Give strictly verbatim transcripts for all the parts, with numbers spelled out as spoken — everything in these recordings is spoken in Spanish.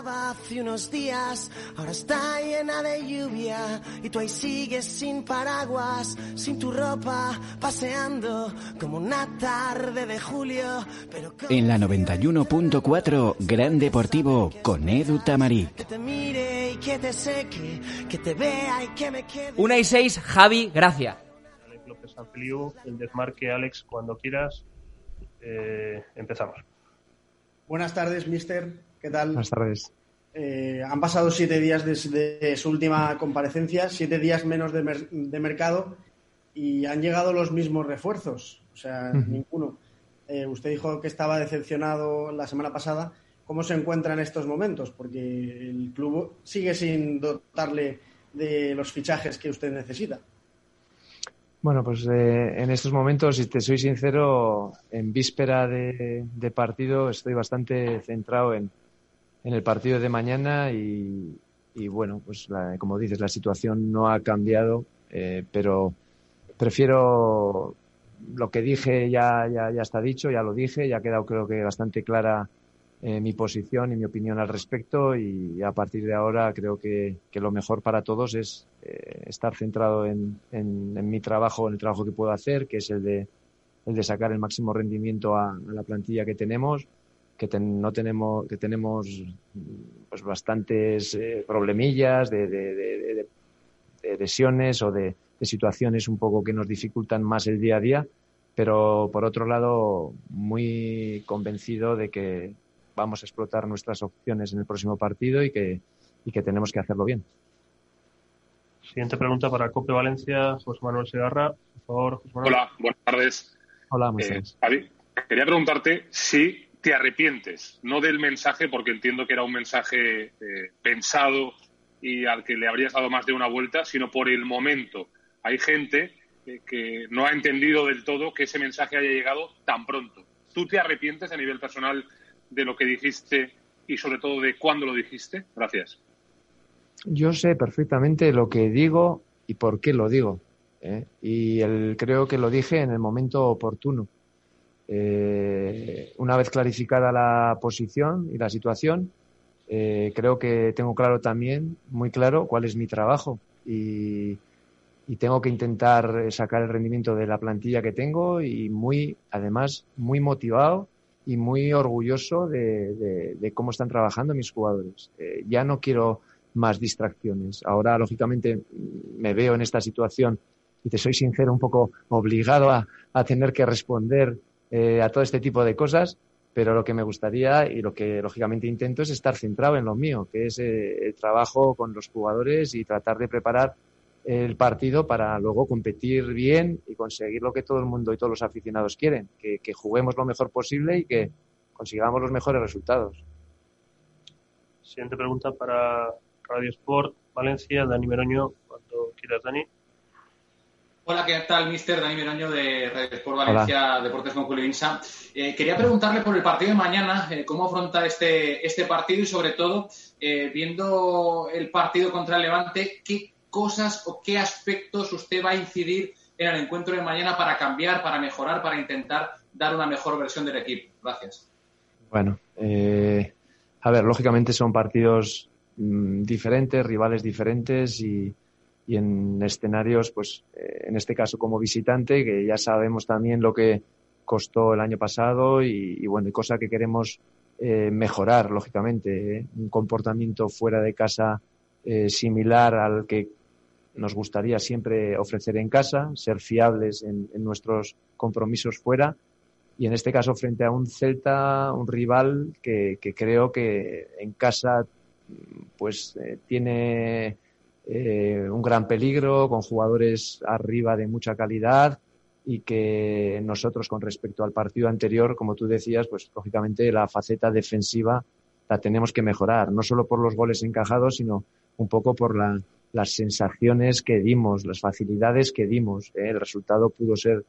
Hace unos días, ahora está llena de lluvia y tú ahí sigues sin paraguas, sin tu ropa, paseando como una tarde de julio. Pero en la noventa y uno punto cuatro, Gran Deportivo con Edu Tamarit. Que te mire y que te seque, que te vea y que me quede. Una y seis, Javi, gracias. Alex López Sanfeliu, el desmarque, Alex, cuando quieras. Eh, empezamos. Buenas tardes, mister. ¿Qué tal? Buenas tardes. Eh, han pasado siete días desde su última comparecencia, siete días menos de, mer- de mercado y han llegado los mismos refuerzos, o sea, uh-huh. ninguno. Eh, usted dijo que estaba decepcionado la semana pasada. ¿Cómo se encuentra en estos momentos? Porque el club sigue sin dotarle de los fichajes que usted necesita. Bueno, pues eh, en estos momentos, si te soy sincero, en víspera de, de partido estoy bastante centrado en, en el partido de mañana y, y bueno, pues la, como dices, la situación no ha cambiado, eh, pero prefiero lo que dije ya, ya, ya está dicho, ya lo dije, ya ha quedado creo que bastante clara eh, mi posición y mi opinión al respecto y a partir de ahora creo que, que lo mejor para todos es eh, estar centrado en, en, en mi trabajo, en el trabajo que puedo hacer, que es el de, el de sacar el máximo rendimiento a, a la plantilla que tenemos, que ten, no tenemos, que tenemos pues bastantes eh, problemillas de, de, de, de, de lesiones o de, de situaciones un poco que nos dificultan más el día a día, pero por otro lado muy convencido de que vamos a explotar nuestras opciones en el próximo partido y que, y que tenemos que hacerlo bien. Siguiente pregunta para COPE Valencia, José Manuel Segarra. Por favor, José Manuel. Hola, buenas tardes. Hola, buenas tardes. Eh, Javi, quería preguntarte si te arrepientes, no del mensaje, porque entiendo que era un mensaje eh, pensado y al que le habrías dado más de una vuelta, sino por el momento. Hay gente eh, que no ha entendido del todo que ese mensaje haya llegado tan pronto. ¿Tú te arrepientes a nivel personal de lo que dijiste y sobre todo de cuándo lo dijiste? Gracias. Yo sé perfectamente lo que digo y por qué lo digo, ¿eh? Y el, creo que lo dije en el momento oportuno. Eh, una vez clarificada la posición y la situación, eh, creo que tengo claro también, muy claro, cuál es mi trabajo y, y tengo que intentar sacar el rendimiento de la plantilla que tengo y muy, además, muy motivado y muy orgulloso de, de, de cómo están trabajando mis jugadores. Eh, ya no quiero más distracciones. Ahora, lógicamente, me veo en esta situación y te soy sincero, un poco obligado a, a tener que responder eh, a todo este tipo de cosas, pero lo que me gustaría y lo que lógicamente intento es estar centrado en lo mío, que es eh, el trabajo con los jugadores y tratar de preparar el partido para luego competir bien y conseguir lo que todo el mundo y todos los aficionados quieren, que, que juguemos lo mejor posible y que consigamos los mejores resultados. Siguiente pregunta para Radio Sport Valencia, Dani Meroño, cuando quieras, Dani. Hola, ¿qué tal, mister? Dani Meroño de Radio Sport Valencia, Hola. Deportes Monclovinsa. Eh, quería preguntarle por el partido de mañana, eh, cómo afronta este, este partido y sobre todo, eh, viendo el partido contra el Levante, ¿qué cosas o qué aspectos usted va a incidir en el encuentro de mañana para cambiar, para mejorar, para intentar dar una mejor versión del equipo? Gracias. Bueno, eh, a ver, lógicamente son partidos mmm, diferentes, rivales diferentes y, y en escenarios, pues eh, en este caso como visitante, que ya sabemos también lo que costó el año pasado y, y bueno, y cosa que queremos eh, mejorar, lógicamente, ¿eh? Un comportamiento fuera de casa eh, similar al que nos gustaría siempre ofrecer en casa, ser fiables en, en nuestros compromisos fuera y en este caso frente a un Celta, un rival que, que creo que en casa pues eh, tiene eh, un gran peligro, con jugadores arriba de mucha calidad y que nosotros con respecto al partido anterior, como tú decías, pues lógicamente la faceta defensiva la tenemos que mejorar, no solo por los goles encajados, sino un poco por la las sensaciones que dimos, las facilidades que dimos. ¿eh? El resultado pudo ser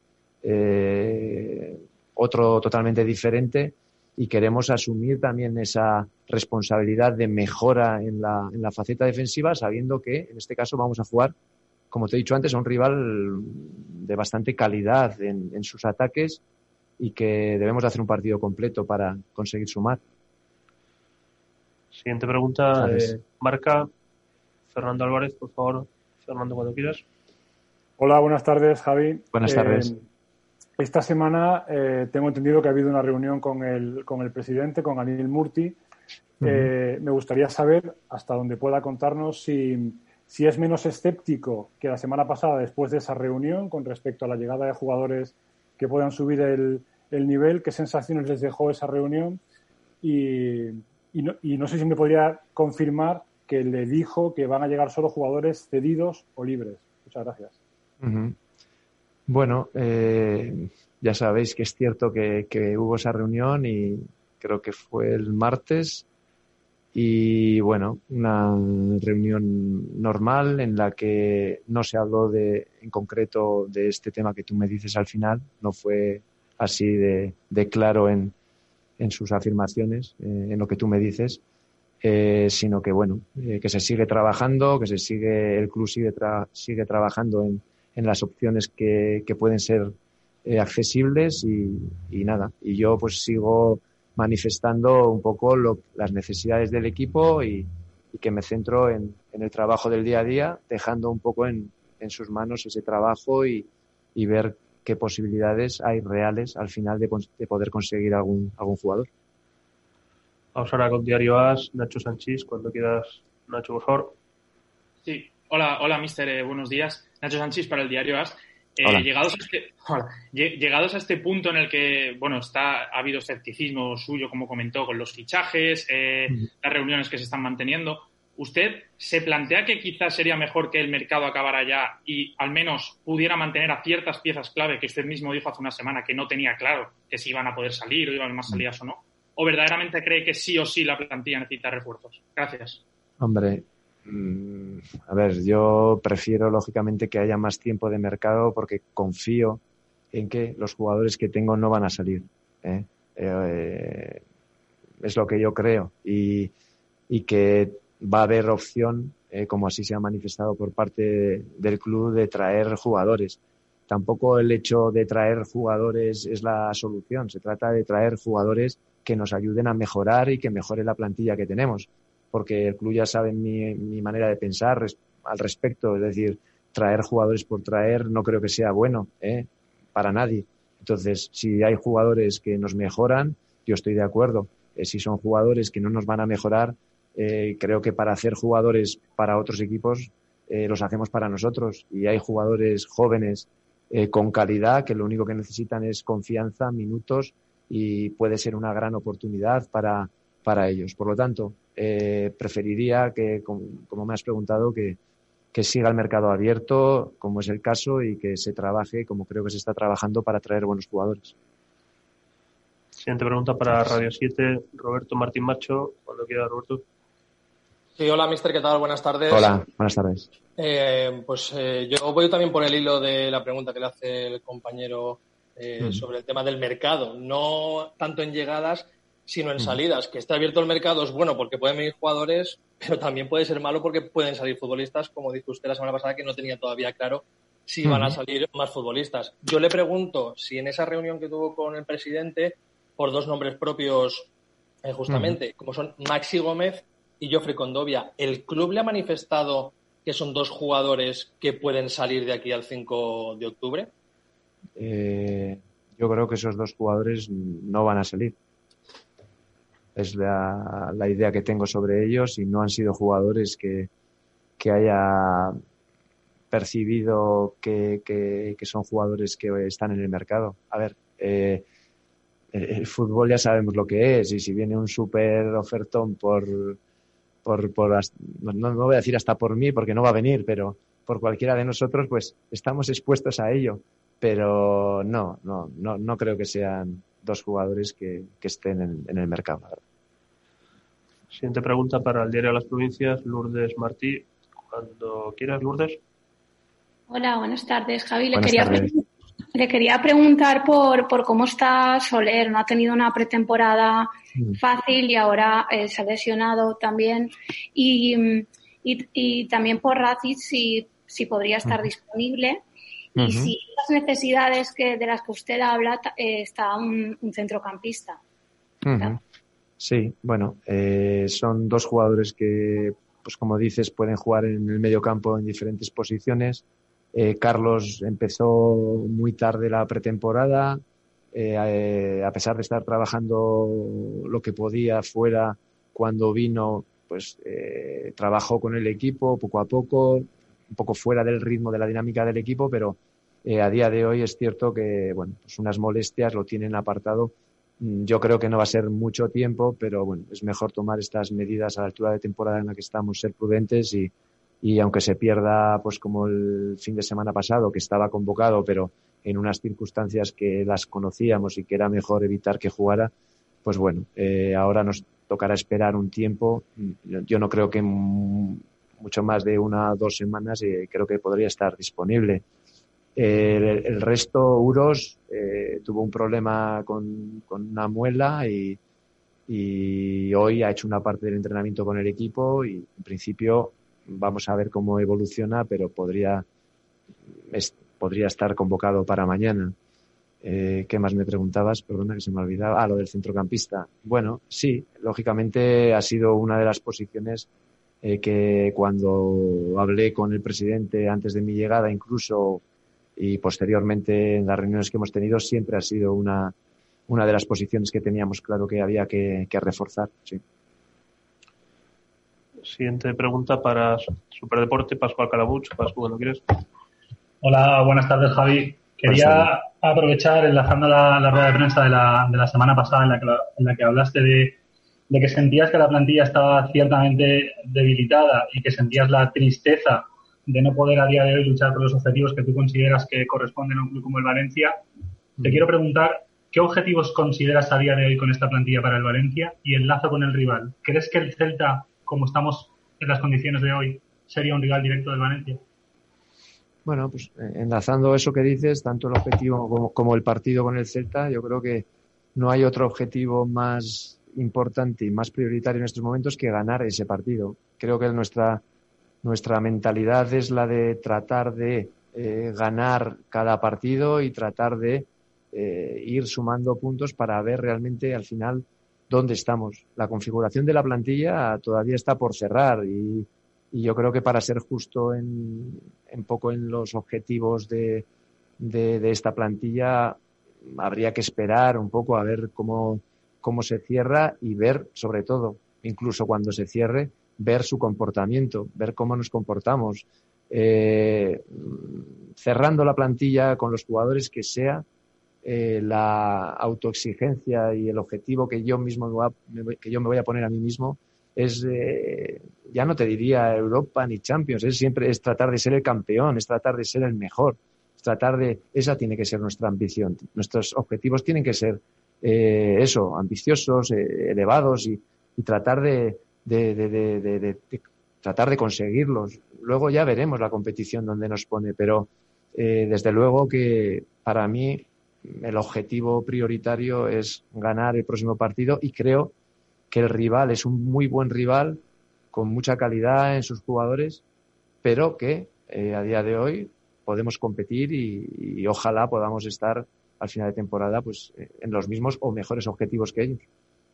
eh, otro totalmente diferente y queremos asumir también esa responsabilidad de mejora en la, en la faceta defensiva, sabiendo que en este caso vamos a jugar, como te he dicho antes, a un rival de bastante calidad en, en sus ataques y que debemos hacer un partido completo para conseguir sumar. Siguiente pregunta, eh, marca Fernando Álvarez, por favor. Fernando, cuando quieras. Hola, buenas tardes, Javi. Buenas eh, tardes. Esta semana eh, tengo entendido que ha habido una reunión con el, con el presidente, con Anil Murti. Uh-huh. Eh, me gustaría saber, hasta donde pueda contarnos, si, si es menos escéptico que la semana pasada después de esa reunión con respecto a la llegada de jugadores que puedan subir el, el nivel, qué sensaciones les dejó esa reunión y, y, no, y no sé si me podría confirmar que le dijo que van a llegar solo jugadores cedidos o libres. Muchas gracias. Uh-huh. Bueno, eh, ya sabéis que es cierto que, que hubo esa reunión y creo que fue el martes y bueno, una reunión normal en la que no se habló de, en concreto de este tema que tú me dices al final, no fue así de, de claro en, en sus afirmaciones, eh, en lo que tú me dices, eh, sino que bueno, eh, que se sigue trabajando, que se sigue, el club sigue, tra- sigue trabajando en en las opciones que, que pueden ser eh, accesibles y, y nada. Y yo pues sigo manifestando un poco lo, las necesidades del equipo y, y que me centro en, en el trabajo del día a día, dejando un poco en, en sus manos ese trabajo y, y ver qué posibilidades hay reales al final de, de poder conseguir algún, algún jugador. Vamos ahora con Diario As, Nacho Sanchís, cuando quieras, Nacho, por favor. Sí, hola, hola, mister, eh, buenos días. Nacho Sanchís para el Diario As. Eh, llegados, a este, hola, llegados a este punto en el que, bueno, está, ha habido escepticismo suyo, como comentó, con los fichajes, eh, uh-huh. las reuniones que se están manteniendo, ¿usted se plantea que quizás sería mejor que el mercado acabara ya y al menos pudiera mantener a ciertas piezas clave que usted mismo dijo hace una semana que no tenía claro que si iban a poder salir o iban a haber más salidas o no? ¿O verdaderamente cree que sí o sí la plantilla necesita refuerzos? Gracias. Hombre, a ver, yo prefiero lógicamente que haya más tiempo de mercado porque confío en que los jugadores que tengo no van a salir. ¿eh? Eh, es lo que yo creo y, y que va a haber opción, eh, como así se ha manifestado por parte del club, de traer jugadores. Tampoco el hecho de traer jugadores es la solución. Se trata de traer jugadores que nos ayuden a mejorar y que mejore la plantilla que tenemos. Porque el club ya sabe mi, mi manera de pensar res, al respecto. Es decir, traer jugadores por traer no creo que sea bueno ¿eh? para nadie. Entonces, si hay jugadores que nos mejoran, yo estoy de acuerdo. Eh, si son jugadores que no nos van a mejorar, eh, creo que para hacer jugadores para otros equipos, eh, los hacemos para nosotros. Y hay jugadores jóvenes eh, con calidad que lo único que necesitan es confianza, minutos y puede ser una gran oportunidad para, para ellos. Por lo tanto, Eh, preferiría que, como me has preguntado, que, que siga el mercado abierto, como es el caso, y que se trabaje, como creo que se está trabajando, para traer buenos jugadores. Siguiente pregunta para Radio siete, Roberto Martín Macho, cuando quiera, Roberto. Sí, hola, mister, ¿qué tal? Buenas tardes. Hola, buenas tardes. Eh, pues eh, yo voy también por el hilo de la pregunta que le hace el compañero eh, uh-huh. sobre el tema del mercado, no tanto en llegadas, sino en salidas. Que esté abierto el mercado es bueno porque pueden venir jugadores, pero también puede ser malo porque pueden salir futbolistas, como dijo usted la semana pasada, que no tenía todavía claro si van a salir más futbolistas. Yo le pregunto si en esa reunión que tuvo con el presidente, por dos nombres propios eh, justamente, uh-huh. como son Maxi Gómez y Jofre Condovia, ¿el club le ha manifestado que son dos jugadores que pueden salir de aquí al cinco de octubre? Eh, yo creo que esos dos jugadores no van a salir. Es la, la idea que tengo sobre ellos y no han sido jugadores que, que haya percibido que, que, que son jugadores que están en el mercado. A ver, eh, el, el fútbol ya sabemos lo que es y si viene un súper ofertón por, por, por no, no voy a decir hasta por mí porque no va a venir, pero por cualquiera de nosotros, pues estamos expuestos a ello. Pero no, no, no, no creo que sean dos jugadores que, que estén en, en el mercado. Siguiente pregunta para el Diario de las Provincias, Lourdes Martí. Cuando quieras, Lourdes. Hola, buenas tardes, Javi. Le, buenas quería, tardes. Pre- le quería preguntar por, por cómo está Soler. No ha tenido una pretemporada mm. fácil y ahora eh, se ha lesionado también. Y, y, y también por Racic, si, si podría estar mm. disponible. Y uh-huh. si las necesidades que de las que usted habla eh, está un, un centrocampista. Uh-huh. Sí, bueno, eh, son dos jugadores que, pues como dices, pueden jugar en el medio campo en diferentes posiciones. Eh, Carlos empezó muy tarde la pretemporada, eh, eh, a pesar de estar trabajando lo que podía fuera, cuando vino, pues eh, trabajó con el equipo poco a poco, un poco fuera del ritmo de la dinámica del equipo, pero eh, a día de hoy es cierto que, bueno, pues unas molestias lo tienen apartado. Yo creo que no va a ser mucho tiempo, pero bueno, es mejor tomar estas medidas a la altura de temporada en la que estamos, ser prudentes y, y aunque se pierda, pues como el fin de semana pasado, que estaba convocado, pero en unas circunstancias que las conocíamos y que era mejor evitar que jugara, pues bueno, eh, ahora nos tocará esperar un tiempo. Yo, yo no creo que m- mucho más de una o dos semanas, y creo que podría estar disponible. El, el resto, Uros, eh, tuvo un problema con, con una muela y, y hoy ha hecho una parte del entrenamiento con el equipo y en principio vamos a ver cómo evoluciona, pero podría, es, podría estar convocado para mañana. Eh, ¿Qué más me preguntabas? Perdona que se me ha olvidado. Ah, lo del centrocampista. Bueno, sí, lógicamente ha sido una de las posiciones eh, que cuando hablé con el presidente antes de mi llegada incluso y posteriormente en las reuniones que hemos tenido siempre ha sido una, una de las posiciones que teníamos claro que había que, que reforzar. Sí. Siguiente pregunta para Superdeporte, Pascual Calabuch. Pascu, cuando quieres. Hola, buenas tardes, Javi. Quería aprovechar, enlazando la, la rueda de prensa de la, de la semana pasada en la que, en la que hablaste de, de que sentías que la plantilla estaba ciertamente debilitada y que sentías la tristeza de no poder a día de hoy luchar por los objetivos que tú consideras que corresponden a un club como el Valencia. Te quiero preguntar, ¿qué objetivos consideras a día de hoy con esta plantilla para el Valencia y enlazo con el rival? ¿Crees que el Celta, como estamos en las condiciones de hoy, sería un rival directo del Valencia? Bueno, pues enlazando eso que dices, tanto el objetivo como, como el partido con el Celta, yo creo que no hay otro objetivo más importante y más prioritario en estos momentos que ganar ese partido. Creo que nuestra Nuestra mentalidad es la de tratar de eh, ganar cada partido y tratar de eh, ir sumando puntos para ver realmente al final dónde estamos. La configuración de la plantilla todavía está por cerrar y, y yo creo que para ser justo en, en poco en los objetivos de, de, de esta plantilla habría que esperar un poco a ver cómo, cómo se cierra y ver, sobre todo, incluso cuando se cierre, ver su comportamiento, ver cómo nos comportamos, eh, cerrando la plantilla con los jugadores que sea eh, la autoexigencia y el objetivo que yo mismo me voy a, que yo me voy a poner a mí mismo es, eh, ya no te diría Europa ni Champions, es siempre es tratar de ser el campeón, es tratar de ser el mejor, es tratar de, esa tiene que ser nuestra ambición, nuestros objetivos tienen que ser eh, eso, ambiciosos, eh, elevados y, y tratar de De, de, de, de, de, de tratar de conseguirlos. Luego ya veremos la competición donde nos pone, pero eh, desde luego que para mí el objetivo prioritario es ganar el próximo partido y creo que el rival es un muy buen rival con mucha calidad en sus jugadores, pero que eh, a día de hoy podemos competir y, y ojalá podamos estar al final de temporada pues en los mismos o mejores objetivos que ellos.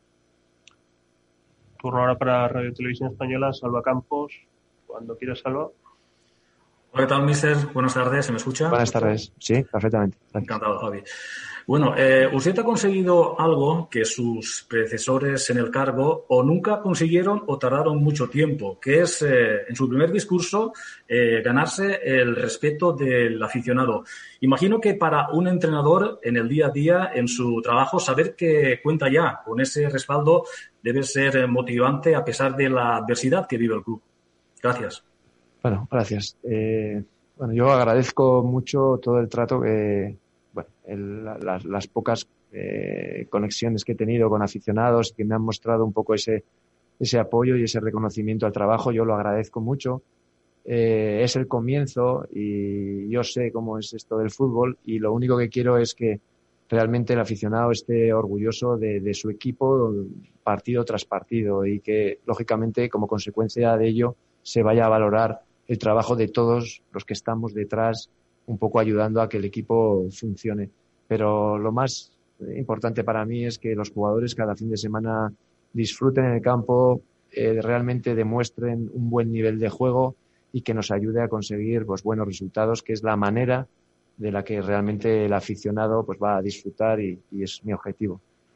Turno ahora para Radio Televisión Española, Salva Campos. Cuando quieras, Salva. Hola, ¿qué tal, mister? Buenas tardes, ¿se me escucha? Buenas tardes, sí, perfectamente. Encantado, Javi. Bueno, eh, usted ha conseguido algo que sus predecesores en el cargo o nunca consiguieron o tardaron mucho tiempo, que es, eh, en su primer discurso, eh, ganarse el respeto del aficionado. Imagino que para un entrenador, en el día a día, en su trabajo, saber que cuenta ya con ese respaldo debe ser motivante a pesar de la adversidad que vive el club. Gracias. Bueno, gracias. Eh, bueno, yo agradezco mucho todo el trato que, bueno, el, las, las pocas eh, conexiones que he tenido con aficionados que me han mostrado un poco ese, ese apoyo y ese reconocimiento al trabajo. Yo lo agradezco mucho. Eh, es el comienzo y yo sé cómo es esto del fútbol y lo único que quiero es que realmente el aficionado esté orgulloso de, de su equipo partido tras partido y que, lógicamente, como consecuencia de ello, se vaya a valorar el trabajo de todos los que estamos detrás, un poco ayudando a que el equipo funcione. Pero lo más importante para mí es que los jugadores cada fin de semana disfruten en el campo, eh, realmente demuestren un buen nivel de juego y que nos ayude a conseguir pues buenos resultados, que es la manera de la que realmente el aficionado pues va a disfrutar y, y es mi objetivo.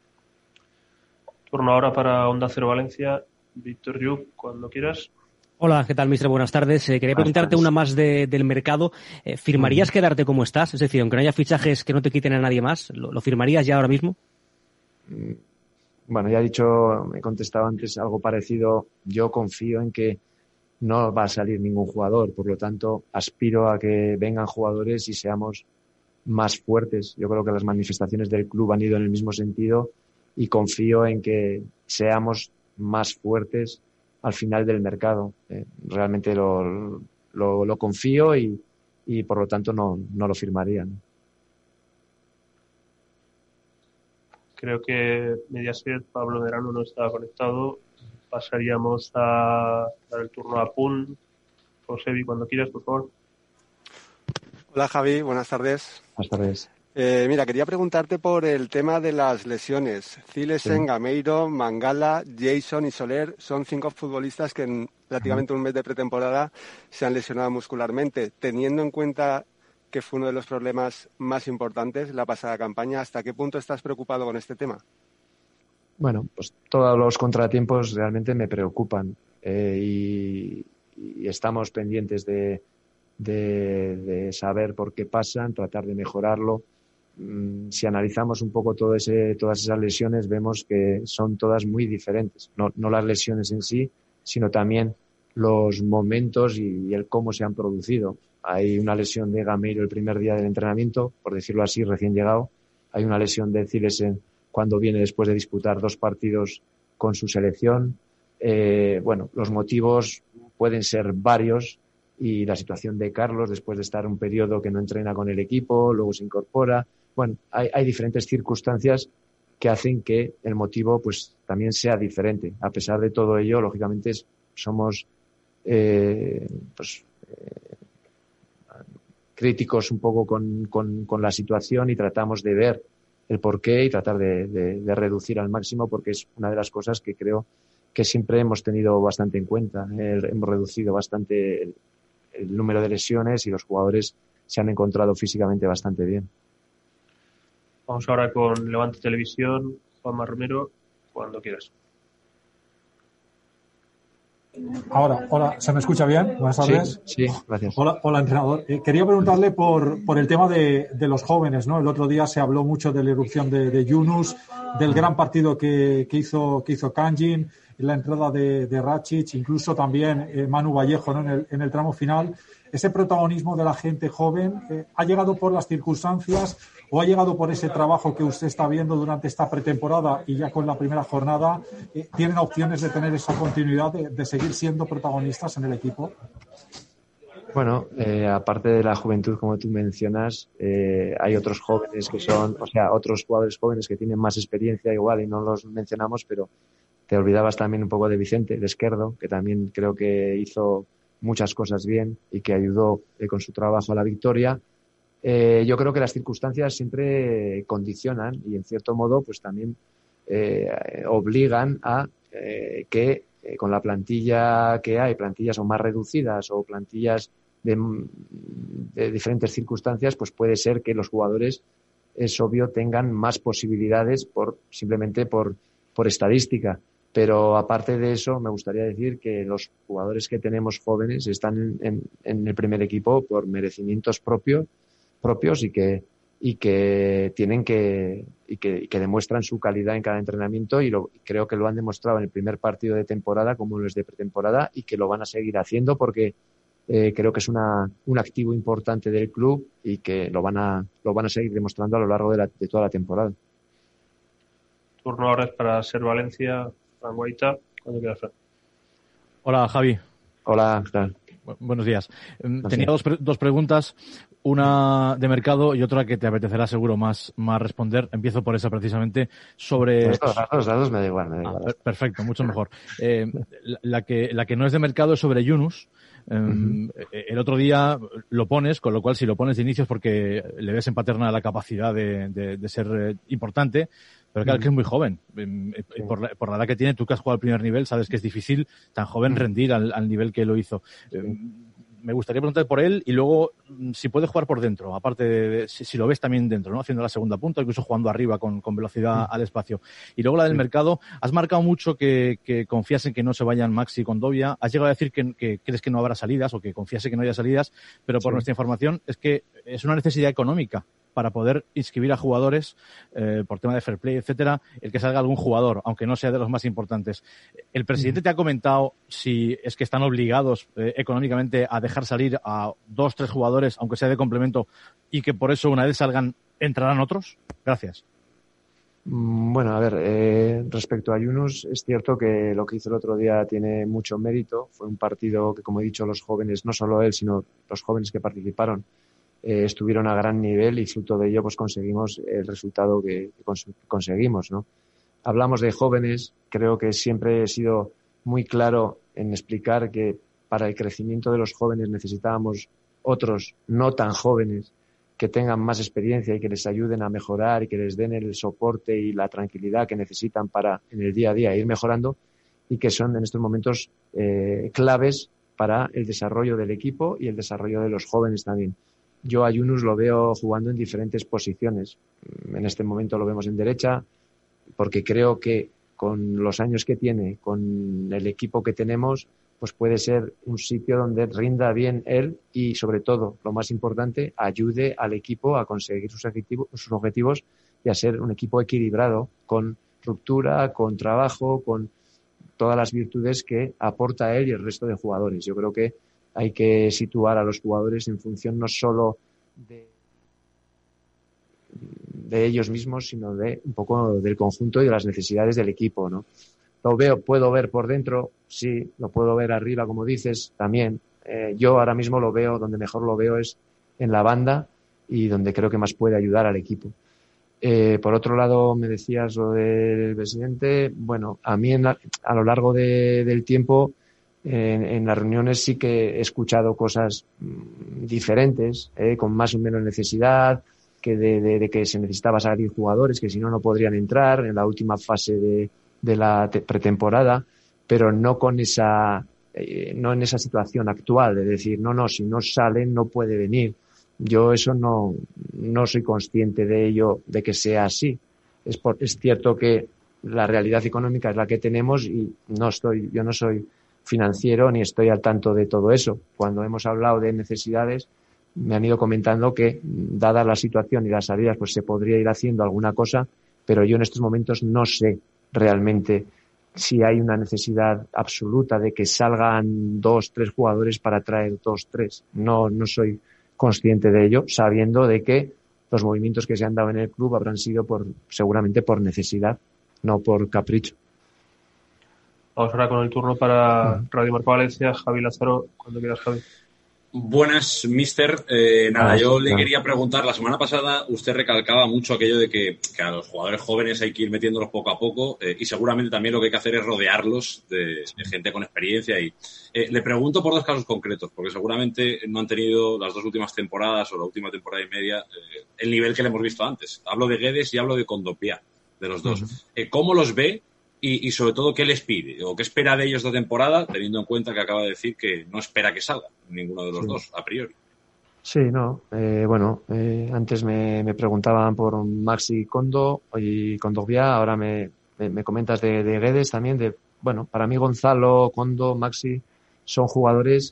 Turno ahora para Onda Cero Valencia. Víctor Lluc, cuando quieras. Hola, ¿qué tal, mister? Buenas tardes. Eh, quería preguntarte una más de, del mercado. Eh, ¿Firmarías quedarte como estás? Es decir, aunque no haya fichajes que no te quiten a nadie más, ¿lo, lo firmarías ya ahora mismo? Bueno, ya he dicho, he contestado antes algo parecido. Yo confío en que no va a salir ningún jugador, por lo tanto, aspiro a que vengan jugadores y seamos más fuertes. Yo creo que las manifestaciones del club han ido en el mismo sentido y confío en que seamos más fuertes al final del mercado. Eh, realmente lo, lo, lo confío y, y por lo tanto no, no lo firmaría, ¿no? Creo que Mediaset, Pablo Verano no estaba conectado. Pasaríamos a dar el turno a Pun. Josebi, cuando quieras, por favor. Hola Javi, buenas tardes. Buenas tardes. Eh, mira, quería preguntarte por el tema de las lesiones. Cilesen, sí. Gameiro, Mangala, Jason y Soler son cinco futbolistas que en prácticamente un mes de pretemporada se han lesionado muscularmente. Teniendo en cuenta que fue uno de los problemas más importantes la pasada campaña, ¿hasta qué punto estás preocupado con este tema? Bueno, pues todos los contratiempos realmente me preocupan eh, y, y estamos pendientes de, de, de saber por qué pasan, tratar de mejorarlo. Si analizamos un poco todo ese, todas esas lesiones, vemos que son todas muy diferentes. No, no las lesiones en sí, sino también los momentos y, y el cómo se han producido. Hay una lesión de Gameiro el primer día del entrenamiento, por decirlo así, recién llegado. Hay una lesión de Cilesen cuando viene después de disputar dos partidos con su selección. Eh, bueno, los motivos pueden ser varios y la situación de Carlos después de estar un periodo que no entrena con el equipo, luego se incorpora. Bueno, hay, hay diferentes circunstancias que hacen que el motivo pues también sea diferente. A pesar de todo ello, lógicamente somos eh, pues, eh, críticos un poco con, con, con la situación y tratamos de ver el porqué y tratar de, de, de reducir al máximo, porque es una de las cosas que creo que siempre hemos tenido bastante en cuenta. Eh, hemos reducido bastante el, el número de lesiones y los jugadores se han encontrado físicamente bastante bien. Vamos ahora con Levante Televisión. Juanma Romero, cuando quieras. Ahora, hola, ¿se me escucha bien? Buenas tardes. Sí, sí, gracias. Hola, hola entrenador. Eh, quería preguntarle por, por el tema de, de los jóvenes, ¿no? El otro día se habló mucho de la irrupción de, de Yunus, del gran partido que, que hizo que hizo Kangin, la entrada de, de Racic, incluso también eh, Manu Vallejo, ¿no? en, el, en el tramo final. Ese protagonismo de la gente joven, eh, ¿ha llegado por las circunstancias o ha llegado por ese trabajo que usted está viendo durante esta pretemporada y ya con la primera jornada? Eh, ¿Tienen opciones de tener esa continuidad, de, de seguir siendo protagonistas en el equipo? Bueno, eh, aparte de la juventud, como tú mencionas, eh, hay otros jóvenes que son, o sea, otros jugadores jóvenes que tienen más experiencia igual y no los mencionamos, pero te olvidabas también un poco de Vicente, de Esquerdo, que también creo que hizo muchas cosas bien y que ayudó eh, con su trabajo a la victoria. Eh, yo creo que las circunstancias siempre condicionan y en cierto modo pues también eh, obligan a eh, que eh, con la plantilla que hay, plantillas o más reducidas o plantillas de, de diferentes circunstancias, pues puede ser que los jugadores, es obvio, tengan más posibilidades por simplemente por, por estadística. Pero aparte de eso, me gustaría decir que los jugadores que tenemos jóvenes están en, en el primer equipo por merecimientos propios, propios y que y que tienen que y que, y que demuestran su calidad en cada entrenamiento y, lo, y creo que lo han demostrado en el primer partido de temporada como los de pretemporada y que lo van a seguir haciendo porque eh, creo que es una un activo importante del club y que lo van a lo van a seguir demostrando a lo largo de, la, de toda la temporada. Turno ahora es para Ser Valencia. Guaita, cuando quieras. Hola, Javi. Hola, ¿qué tal? Bu- buenos días. Buenos Tenía días. Dos, pre- dos preguntas, una de mercado y otra que te apetecerá seguro más, más responder. Empiezo por esa precisamente sobre... Los dos, los dos me da igual. Me da igual. Ah, per- perfecto, mucho mejor. Eh, la, la, que, la que no es de mercado es sobre Yunus, Uh-huh. El otro día lo pones, con lo cual si lo pones de inicio es porque le ves en Paterna la capacidad de, de, de ser eh, importante, pero claro uh-huh. que es muy joven. Sí. Por, la, por la edad que tiene, tú que has jugado al primer nivel, sabes que es difícil tan joven uh-huh. rendir al, al nivel que lo hizo. Sí. Me gustaría preguntar por él y luego si puede jugar por dentro, aparte de, de si, si lo ves también dentro, ¿no? Haciendo la segunda punta, incluso jugando arriba con, con velocidad sí. al espacio. Y luego la del sí. mercado, has marcado mucho que, que confías en que no se vayan Maxi y Condovia. Has llegado a decir que, que crees que no habrá salidas o que confías en que no haya salidas, pero por sí. nuestra información es que es una necesidad económica para poder inscribir a jugadores eh, por tema de fair play, etcétera, el que salga algún jugador, aunque no sea de los más importantes. ¿El presidente te ha comentado si es que están obligados eh, económicamente a dejar salir a dos, tres jugadores, aunque sea de complemento, y que por eso una vez salgan, entrarán otros? Gracias. Bueno, a ver, eh, respecto a Yunus, es cierto que lo que hizo el otro día tiene mucho mérito. Fue un partido que, como he dicho, los jóvenes, no solo él, sino los jóvenes que participaron, Eh, estuvieron a gran nivel y fruto de ello pues conseguimos el resultado que, que cons- conseguimos, ¿no? Hablamos de jóvenes, creo que siempre he sido muy claro en explicar que para el crecimiento de los jóvenes necesitábamos otros no tan jóvenes que tengan más experiencia y que les ayuden a mejorar y que les den el soporte y la tranquilidad que necesitan para en el día a día ir mejorando y que son en estos momentos eh, claves para el desarrollo del equipo y el desarrollo de los jóvenes también. Yo a Yunus lo veo jugando en diferentes posiciones. En este momento lo vemos en derecha, porque creo que con los años que tiene, con el equipo que tenemos, pues puede ser un sitio donde rinda bien él y, sobre todo, lo más importante, ayude al equipo a conseguir sus objetivos, sus objetivos y a ser un equipo equilibrado, con ruptura, con trabajo, con todas las virtudes que aporta él y el resto de jugadores. Yo creo que hay que situar a los jugadores en función no solo de, de ellos mismos, sino de un poco del conjunto y de las necesidades del equipo, ¿no? Lo veo, puedo ver por dentro, sí, lo puedo ver arriba, como dices, también. Eh, yo ahora mismo lo veo, donde mejor lo veo es en la banda y donde creo que más puede ayudar al equipo. Eh, por otro lado, me decías lo del presidente. Bueno, a mí en la, a lo largo de, del tiempo, En, en las reuniones sí que he escuchado cosas diferentes, eh, con más o menos necesidad, que de, de, de que se necesitaba salir jugadores, que si no, no podrían entrar en la última fase de, de la te- pretemporada, pero no con esa, eh, no en esa situación actual de decir, no, no, si no salen no puede venir. Yo eso no, no soy consciente de ello, de que sea así. Es, por, es cierto que la realidad económica es la que tenemos y no estoy, yo no soy financiero ni estoy al tanto de todo eso. Cuando hemos hablado de necesidades me han ido comentando que dada la situación y las salidas pues se podría ir haciendo alguna cosa, pero yo en estos momentos no sé realmente si hay una necesidad absoluta de que salgan dos, tres jugadores para traer dos, tres. No, no soy consciente de ello, sabiendo de que los movimientos que se han dado en el club habrán sido por seguramente por necesidad, no por capricho. Vamos ahora con el turno para Radio Marca Valencia. Javi Lázaro, cuando quieras, Javi. Buenas, mister. Eh, nada, ah, yo sí, le claro. quería preguntar, la semana pasada usted recalcaba mucho aquello de que, que a los jugadores jóvenes hay que ir metiéndolos poco a poco eh, y seguramente también lo que hay que hacer es rodearlos de, de gente con experiencia. Y eh, le pregunto por dos casos concretos, porque seguramente no han tenido las dos últimas temporadas o la última temporada y media eh, el nivel que le hemos visto antes. Hablo de Guedes y hablo de Condopia, de los dos. Uh-huh. Eh, ¿Cómo los ve? Y, y sobre todo, ¿qué les pide? ¿O qué espera de ellos de temporada, teniendo en cuenta que acaba de decir que no espera que salga ninguno de los sí. dos, a priori? Sí, no. Eh, bueno, eh, antes me, me preguntaban por Maxi Kondo y Condovia, ahora me, me, me comentas de, de Guedes también. De, bueno, para mí Gonzalo, Kondo, Maxi son jugadores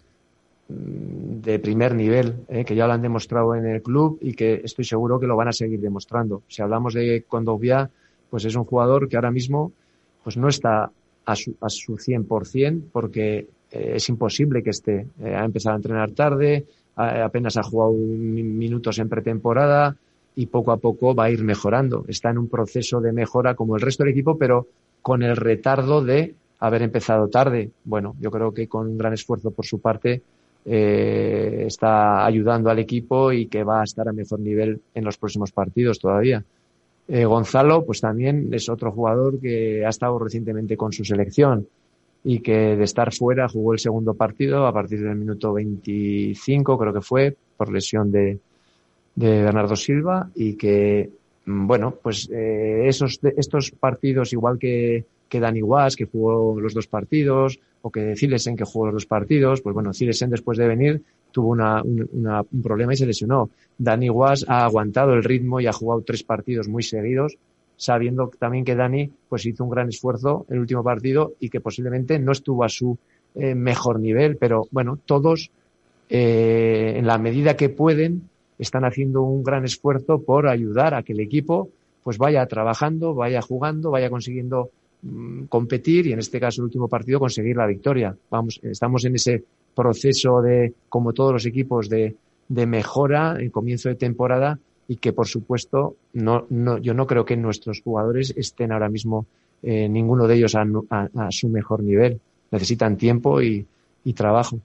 de primer nivel, eh, que ya lo han demostrado en el club y que estoy seguro que lo van a seguir demostrando. Si hablamos de Condovia, pues es un jugador que ahora mismo pues no está a su, a su cien por ciento porque eh, es imposible que esté. Eh, ha empezado a entrenar tarde, a, apenas ha jugado minutos en pretemporada y poco a poco va a ir mejorando. Está en un proceso de mejora como el resto del equipo, pero con el retardo de haber empezado tarde. Bueno, yo creo que con un gran esfuerzo por su parte eh, está ayudando al equipo y que va a estar a mejor nivel en los próximos partidos todavía. Eh, Gonzalo, pues también es otro jugador que ha estado recientemente con su selección. y que de estar fuera jugó el segundo partido a partir del minuto veinticinco, creo que fue, por lesión de, de Bernardo Silva, y que, bueno, pues eh, esos estos partidos, igual que, que Dani Guas, que jugó los dos partidos, o que Cilesen, que jugó los dos partidos, pues bueno, Cilesen después de venir tuvo una, una, un problema y se lesionó. Dani Guas ha aguantado el ritmo y ha jugado tres partidos muy seguidos, sabiendo también que Dani pues hizo un gran esfuerzo el último partido y que posiblemente no estuvo a su eh, mejor nivel, pero bueno, todos eh, en la medida que pueden están haciendo un gran esfuerzo por ayudar a que el equipo pues vaya trabajando, vaya jugando, vaya consiguiendo mmm, competir y en este caso el último partido conseguir la victoria. Vamos, estamos en ese proceso de, como todos los equipos, de, de mejora en comienzo de temporada, y que por supuesto no, no, yo no creo que nuestros jugadores estén ahora mismo eh, ninguno de ellos a, a, a su mejor nivel. Necesitan tiempo y, y trabajo.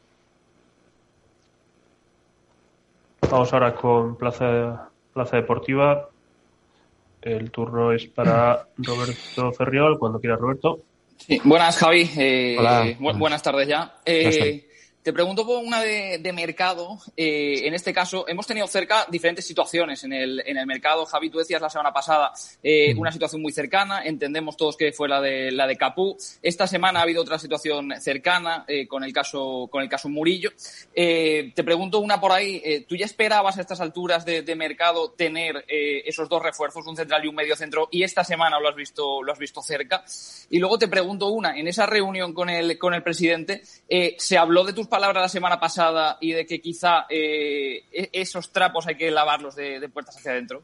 Vamos ahora con Plaza, Plaza Deportiva. El turno es para Roberto Ferriol, cuando quiera, Roberto. Sí, buenas, Javi. Eh, Hola. Bu- buenas tardes ya. Eh, Te pregunto por una de, de mercado. Eh, en este caso, hemos tenido cerca diferentes situaciones en el, en el mercado. Javi, tú decías la semana pasada eh, una situación muy cercana. Entendemos todos que fue la de la de Capú. Esta semana ha habido otra situación cercana eh, con el caso con el caso Murillo. Eh, te pregunto una por ahí. Eh, ¿Tú ya esperabas a estas alturas de, de mercado tener eh, esos dos refuerzos, un central y un medio centro, y esta semana lo has visto lo has visto cerca? Y luego te pregunto una. En esa reunión con el con el presidente eh, se habló de tus palabras la semana pasada y de que quizá eh, esos trapos hay que lavarlos de, de puertas hacia adentro.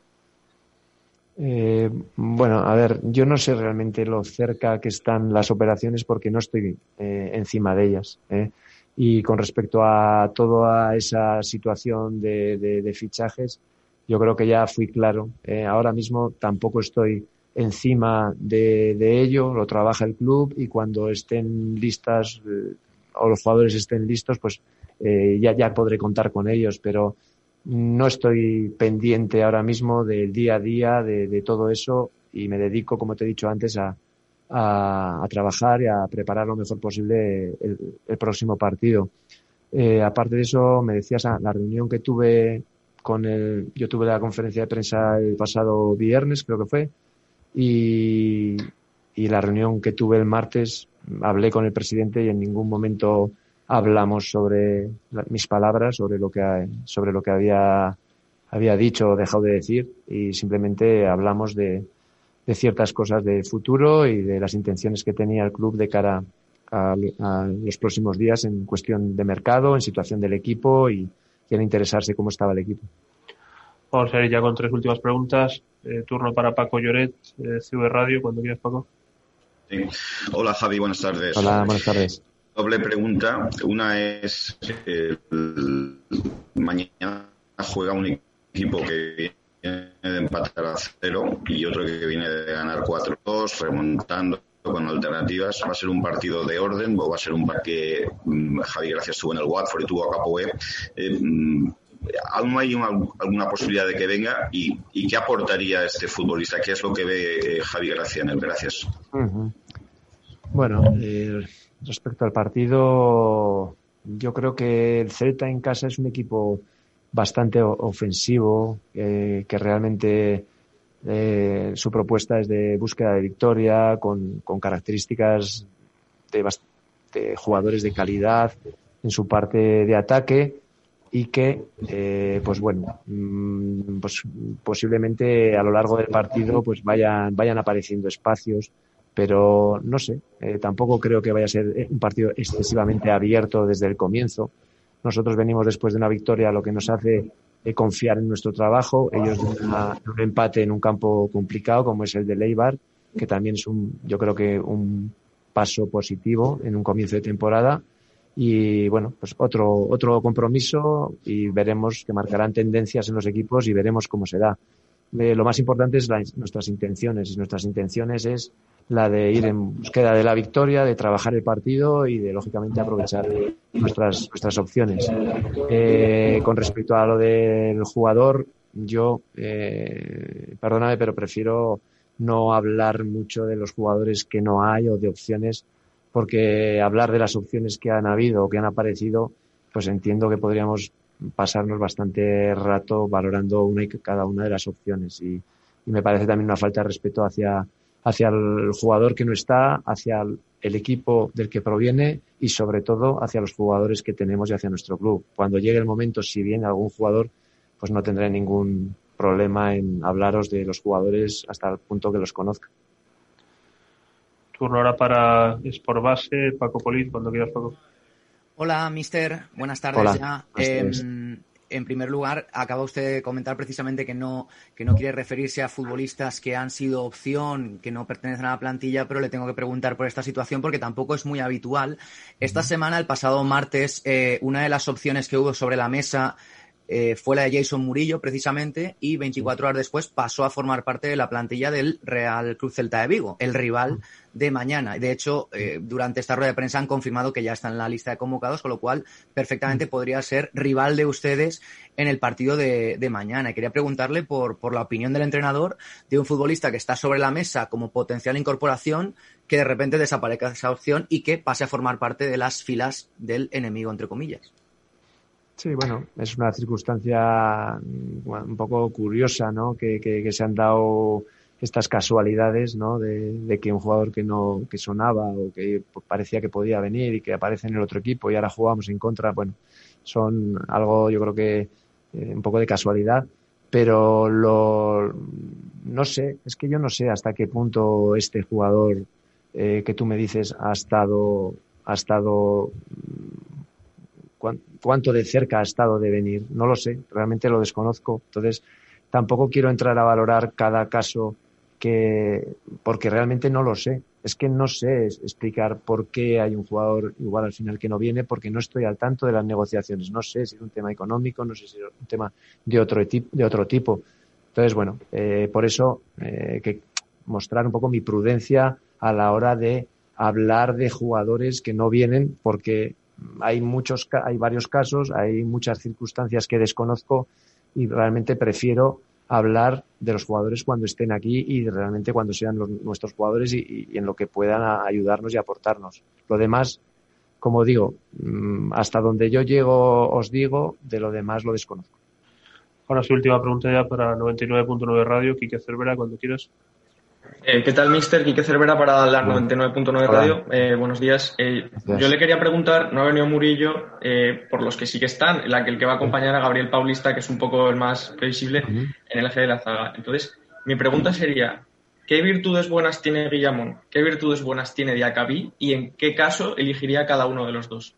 Eh, bueno, a ver, yo no sé realmente lo cerca que están las operaciones porque no estoy eh, encima de ellas. ¿eh? Y con respecto a toda esa situación de, de, de fichajes, yo creo que ya fui claro. ¿eh? Ahora mismo tampoco estoy encima de, de ello, lo trabaja el club y cuando estén listas eh, o los jugadores estén listos, pues eh, ya, ya podré contar con ellos, pero no estoy pendiente ahora mismo del día a día de, de todo eso y me dedico, como te he dicho antes, a, a, a trabajar y a preparar lo mejor posible el, el próximo partido. Eh, aparte de eso, me decías ah, la reunión que tuve con el, yo tuve la conferencia de prensa el pasado viernes, creo que fue, y, y la reunión que tuve el martes, hablé con el presidente y en ningún momento hablamos sobre la, mis palabras, sobre lo que sobre lo que había había dicho o dejado de decir y simplemente hablamos de, de ciertas cosas del futuro y de las intenciones que tenía el club de cara a, a los próximos días en cuestión de mercado, en situación del equipo y, y en interesarse cómo estaba el equipo. Vamos a ir ya con tres últimas preguntas. Eh, turno para Paco Lloret, eh, C V Radio, cuando quieras, Paco. Sí. Hola Javi, buenas tardes. Hola, buenas tardes. Doble pregunta. Una es, eh, mañana juega un equipo que viene de empatar a cero y otro que viene de ganar cuatro dos, remontando con alternativas. ¿Va a ser un partido de orden o va a ser un partido que um, Javi Gracia estuvo en el Watford y tuvo a Capoe? Eh, um, ¿Aún hay una, alguna posibilidad de que venga? ¿Y, y qué aportaría este futbolista? ¿Qué es lo que ve eh, Javi Gracia en el Gracias? Uh-huh. Bueno, eh, respecto al partido, yo creo que el Celta en casa es un equipo bastante ofensivo, eh, que realmente eh, su propuesta es de búsqueda de victoria, con, con características de, de jugadores de calidad en su parte de ataque y que, eh, pues bueno, mmm, pues posiblemente a lo largo del partido pues vayan, vayan apareciendo espacios. Pero no sé, eh, tampoco creo que vaya a ser un partido excesivamente abierto desde el comienzo. Nosotros venimos después de una victoria, lo que nos hace eh, confiar en nuestro trabajo. Ellos de una, un empate en un campo complicado como es el de Eibar, que también es un, yo creo que un paso positivo en un comienzo de temporada. Y bueno, pues otro, otro compromiso y veremos que marcarán tendencias en los equipos y veremos cómo se da. Eh, lo más importante es la, nuestras intenciones y nuestras intenciones es la de ir en búsqueda de la victoria, de trabajar el partido y de, lógicamente, aprovechar nuestras, nuestras opciones. Eh, con respecto a lo del jugador, yo, eh, perdóname, pero prefiero no hablar mucho de los jugadores que no hay o de opciones porque hablar de las opciones que han habido o que han aparecido, pues entiendo que podríamos pasarnos bastante rato valorando una y cada una de las opciones y, y me parece también una falta de respeto hacia, hacia el jugador que no está, hacia el, el equipo del que proviene y sobre todo hacia los jugadores que tenemos y hacia nuestro club. Cuando llegue el momento, si viene algún jugador, pues no tendré ningún problema en hablaros de los jugadores hasta el punto que los conozca. Turno ahora para Sport Base, Paco Polit, cuando quieras, Paco. Hola, mister. Buenas tardes. Hola. Ya. Eh, en primer lugar, acaba usted de comentar precisamente que no, que no quiere referirse a futbolistas que han sido opción, que no pertenecen a la plantilla, pero le tengo que preguntar por esta situación porque tampoco es muy habitual. Esta semana, el pasado martes, eh, una de las opciones que hubo sobre la mesa Eh, fue la de Jason Murillo, precisamente, y veinticuatro horas después pasó a formar parte de la plantilla del Real Club Celta de Vigo, el rival de mañana. De hecho, eh, durante esta rueda de prensa han confirmado que ya está en la lista de convocados, con lo cual perfectamente podría ser rival de ustedes en el partido de, de mañana. Y quería preguntarle por, por la opinión del entrenador de un futbolista que está sobre la mesa como potencial incorporación, que de repente desaparezca esa opción y que pase a formar parte de las filas del enemigo, entre comillas. Sí, bueno, es una circunstancia un poco curiosa, ¿no? Que, que, que se han dado estas casualidades, ¿no? De, de que un jugador que no que sonaba o que parecía que podía venir y que aparece en el otro equipo y ahora jugamos en contra, bueno, son algo, yo creo que eh, un poco de casualidad, pero lo no sé, es que yo no sé hasta qué punto este jugador eh, que tú me dices ha estado ha estado cuánto de cerca ha estado de venir, no lo sé, realmente lo desconozco, entonces tampoco quiero entrar a valorar cada caso que porque realmente no lo sé, es que no sé explicar por qué hay un jugador igual al final que no viene, porque no estoy al tanto de las negociaciones, no sé si es un tema económico, no sé si es un tema de otro tipo, de otro tipo. Entonces, bueno, eh, por eso eh, que mostrar un poco mi prudencia a la hora de hablar de jugadores que no vienen, porque hay muchos, hay varios casos, hay muchas circunstancias que desconozco y realmente prefiero hablar de los jugadores cuando estén aquí y realmente cuando sean los, nuestros jugadores y, y en lo que puedan ayudarnos y aportarnos. Lo demás, como digo, hasta donde yo llego os digo, de lo demás lo desconozco. Ahora sí, última pregunta ya para noventa y nueve punto nueve Radio, Quique Cervera, cuando quieras. Eh, ¿Qué tal, mister? Quique Cervera para la noventa y nueve punto nueve Radio. Eh, buenos días. Eh, yo le quería preguntar, no ha venido Murillo, eh, por los que sí que están, la que el que va a acompañar a Gabriel Paulista, que es un poco el más previsible uh-huh. en el eje de la zaga. Entonces, mi pregunta sería, ¿qué virtudes buenas tiene Guillamón? ¿Qué virtudes buenas tiene Diacabí? ¿Y en qué caso elegiría cada uno de los dos?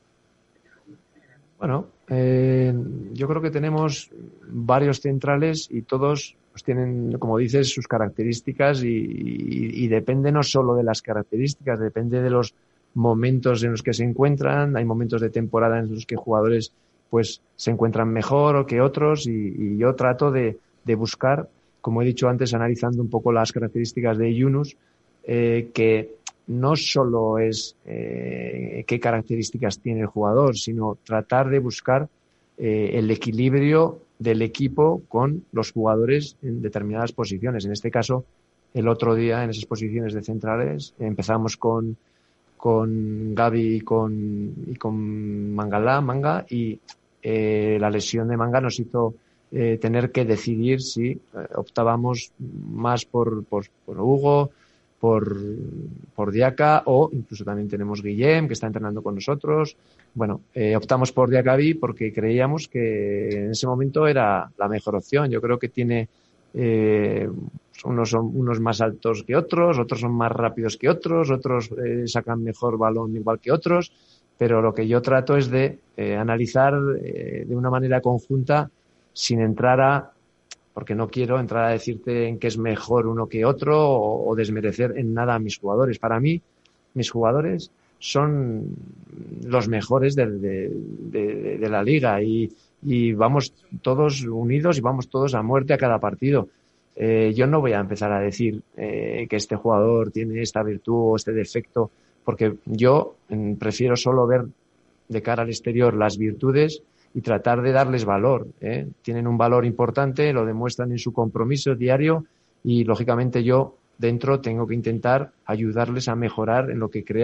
Bueno, eh, yo creo que tenemos varios centrales y todos pues tienen, como dices, sus características y, y, y depende no solo de las características, depende de los momentos en los que se encuentran. Hay momentos de temporada en los que jugadores pues se encuentran mejor que otros y, y yo trato de, de buscar, como he dicho antes, analizando un poco las características de Yunus, eh, que no solo es eh, qué características tiene el jugador, sino tratar de buscar eh, el equilibrio del equipo con los jugadores en determinadas posiciones. En este caso, el otro día en esas posiciones de centrales empezamos con con Gaby y con, y con Mangala, Manga y eh, la lesión de Manga nos hizo eh, tener que decidir si eh, optábamos más por, por, por Hugo, por, por Diaca o incluso también tenemos Guillem que está entrenando con nosotros. Bueno, eh, optamos por Diacabí porque creíamos que en ese momento era la mejor opción. Yo creo que tiene eh, unos son unos más altos que otros, otros son más rápidos que otros, otros eh, sacan mejor balón igual que otros, pero lo que yo trato es de eh, analizar eh, de una manera conjunta sin entrar a porque no quiero entrar a decirte en qué es mejor uno que otro o, o desmerecer en nada a mis jugadores. Para mí, mis jugadores son los mejores de, de, de, de la liga y, y vamos todos unidos y vamos todos a muerte a cada partido. Eh, yo no voy a empezar a decir eh, que este jugador tiene esta virtud o este defecto, porque yo mm, prefiero solo ver de cara al exterior las virtudes y tratar de darles valor, ¿eh? Tienen un valor importante, lo demuestran en su compromiso diario y, lógicamente, yo dentro tengo que intentar ayudarles a mejorar en lo que crea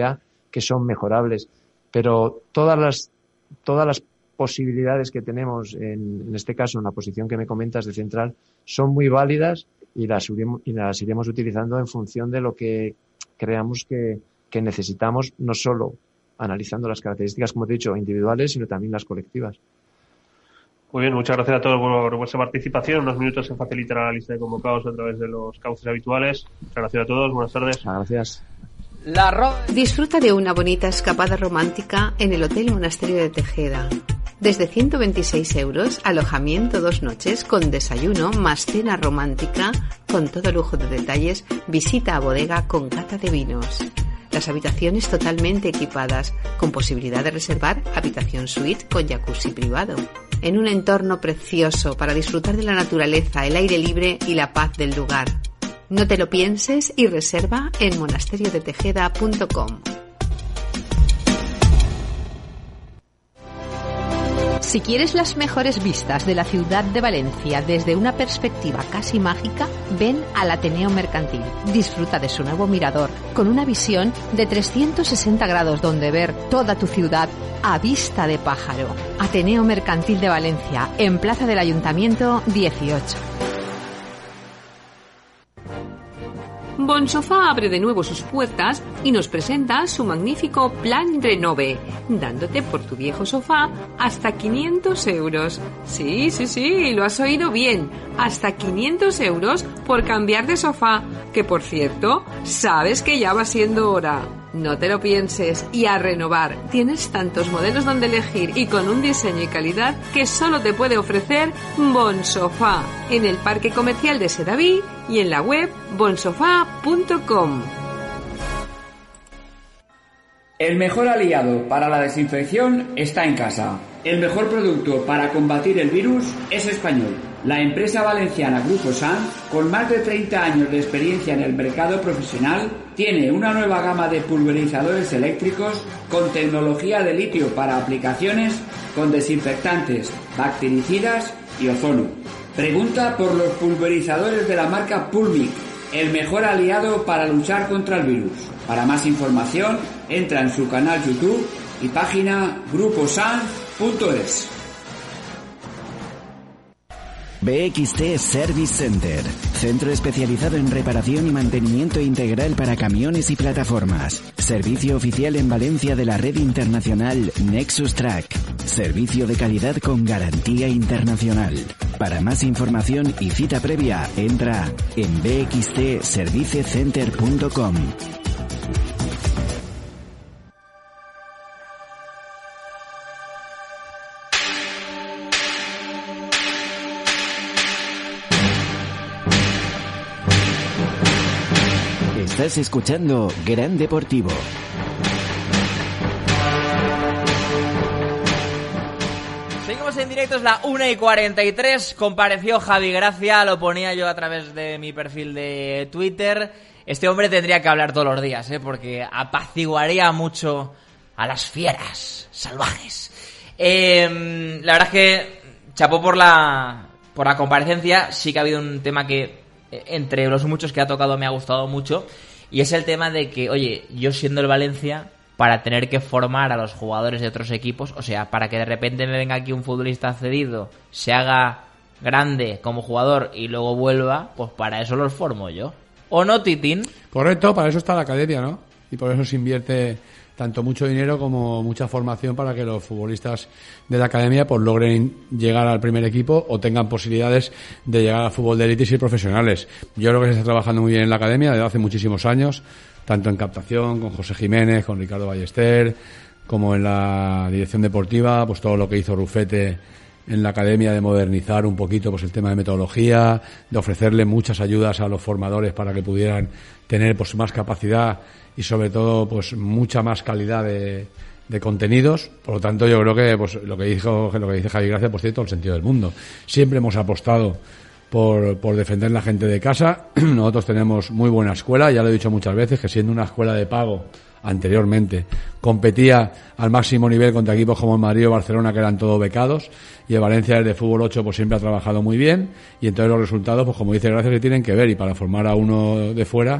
que son mejorables, pero todas las, todas las posibilidades que tenemos, en, en este caso en la posición que me comentas de central, son muy válidas y las, y las iremos utilizando en función de lo que creamos que, que necesitamos, no solo analizando las características, como te he dicho, individuales, sino también las colectivas. Muy bien, muchas gracias a todos por vuestra participación. En unos minutos se facilitará la lista de convocados a través de los cauces habituales. Muchas gracias a todos, buenas tardes. Gracias. La ro- Disfruta de una bonita escapada romántica en el Hotel Monasterio de Tejeda. Desde ciento veintiséis euros, alojamiento dos noches con desayuno más cena romántica con todo lujo de detalles, visita a bodega con cata de vinos. Las habitaciones totalmente equipadas, con posibilidad de reservar habitación suite con jacuzzi privado. En un entorno precioso para disfrutar de la naturaleza, el aire libre y la paz del lugar. No te lo pienses y reserva en monasterio de tejeda punto com. Si quieres las mejores vistas de la ciudad de Valencia desde una perspectiva casi mágica, ven al Ateneo Mercantil. Disfruta de su nuevo mirador, con una visión de trescientos sesenta grados donde ver toda tu ciudad a vista de pájaro. Ateneo Mercantil de Valencia, en Plaza del Ayuntamiento dieciocho. Bonsofá abre de nuevo sus puertas y nos presenta su magnífico Plan Renove, dándote por tu viejo sofá hasta quinientos euros. Sí, sí, sí, lo has oído bien, hasta quinientos euros por cambiar de sofá, que por cierto, sabes que ya va siendo hora. No te lo pienses y a renovar. Tienes tantos modelos donde elegir y con un diseño y calidad que solo te puede ofrecer Bonsofá en el Parque Comercial de Sedaví y en la web bonsofá punto com. El mejor aliado para la desinfección está en casa. El mejor producto para combatir el virus es español. La empresa valenciana Grupo San, con más de treinta años de experiencia en el mercado profesional, tiene una nueva gama de pulverizadores eléctricos con tecnología de litio para aplicaciones con desinfectantes, bactericidas y ozono. Pregunta por los pulverizadores de la marca Pulmic, el mejor aliado para luchar contra el virus. Para más información, entra en su canal YouTube y página grupo san punto es. B X T Service Center, centro especializado en reparación y mantenimiento integral para camiones y plataformas. Servicio oficial en Valencia de la red internacional Nexus Track. Servicio de calidad con garantía internacional. Para más información y cita previa, entra en b x t service center punto com. Estás escuchando Gran Deportivo. Seguimos en directo, es la una y cuarenta y tres. Compareció Javi Gracia, lo ponía yo a través de mi perfil de Twitter. Este hombre tendría que hablar todos los días, ¿eh? Porque apaciguaría mucho a las fieras salvajes. Eh, la verdad es que chapó por la, por la comparecencia. Sí que ha habido un tema que, entre los muchos que ha tocado, me ha gustado mucho, y es el tema de que, oye, yo siendo el Valencia, para tener que formar a los jugadores de otros equipos, o sea, para que de repente me venga aquí un futbolista cedido, se haga grande como jugador y luego vuelva, pues para eso los formo yo. ¿O no, Titín? Correcto, para eso está la academia, ¿no? Y por eso se invierte tanto mucho dinero como mucha formación para que los futbolistas de la academia pues logren llegar al primer equipo o tengan posibilidades de llegar al fútbol de élite y ser profesionales. Yo creo que se está trabajando muy bien en la academia desde hace muchísimos años, tanto en captación, con José Jiménez, con Ricardo Ballester, como en la dirección deportiva, pues todo lo que hizo Rufete en la academia de modernizar un poquito pues el tema de metodología, de ofrecerle muchas ayudas a los formadores para que pudieran tener pues más capacidad y sobre todo pues mucha más calidad de, de contenidos. Por lo tanto, yo creo que pues lo que dijo lo que dice Javi Gracia pues tiene todo el sentido del mundo. Siempre hemos apostado por, por defender la gente de casa. Nosotros tenemos muy buena escuela, ya lo he dicho muchas veces, que siendo una escuela de pago anteriormente competía al máximo nivel contra equipos como el Madrid o Barcelona, que eran todos becados, y el Valencia desde fútbol ocho pues siempre ha trabajado muy bien, y entonces los resultados, pues como dice Gracia, se tienen que ver, y para formar a uno de fuera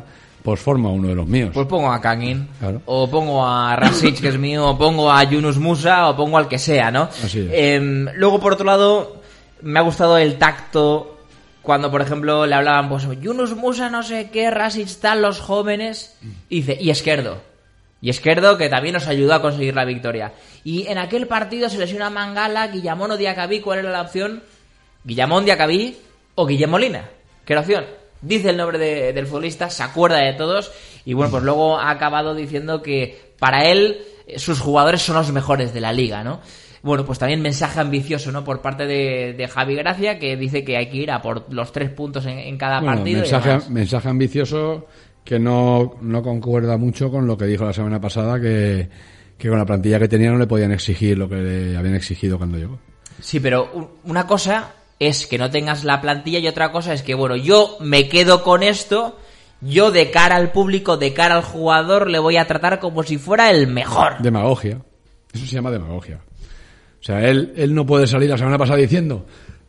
pues forma uno de los míos. Pues pongo a Kangin, claro. o pongo a Rasic, que es mío, o pongo a Yunus Musa, o pongo al que sea, ¿no? Así es. Eh, luego, por otro lado, me ha gustado el tacto cuando, por ejemplo, le hablaban, pues, Yunus Musa, no sé qué, Rasic tal, los jóvenes, y dice, y Esquerdo. Y Esquerdo, que también nos ayudó a conseguir la victoria. Y en aquel partido se lesiona Mangala, Guillamón o Diacabí, ¿cuál era la opción? Guillamón, Diacabí o Guillem Molina. ¿Qué era opción? Dice el nombre de, del futbolista, se acuerda de todos y bueno, pues luego ha acabado diciendo que para él sus jugadores son los mejores de la liga, ¿no? Bueno, pues también mensaje ambicioso, ¿no? Por parte de, de Javi Gracia, que dice que hay que ir a por los tres puntos en, en cada bueno, partido. Mensaje, y mensaje ambicioso que no, no concuerda mucho con lo que dijo la semana pasada, que, que con la plantilla que tenía no le podían exigir lo que le habían exigido cuando llegó. Sí, pero una cosa es que no tengas la plantilla y otra cosa es que, bueno, yo me quedo con esto, yo de cara al público, de cara al jugador, le voy a tratar como si fuera el mejor. Demagogia. Eso se llama demagogia. O sea, él, él no puede salir la semana pasada diciendo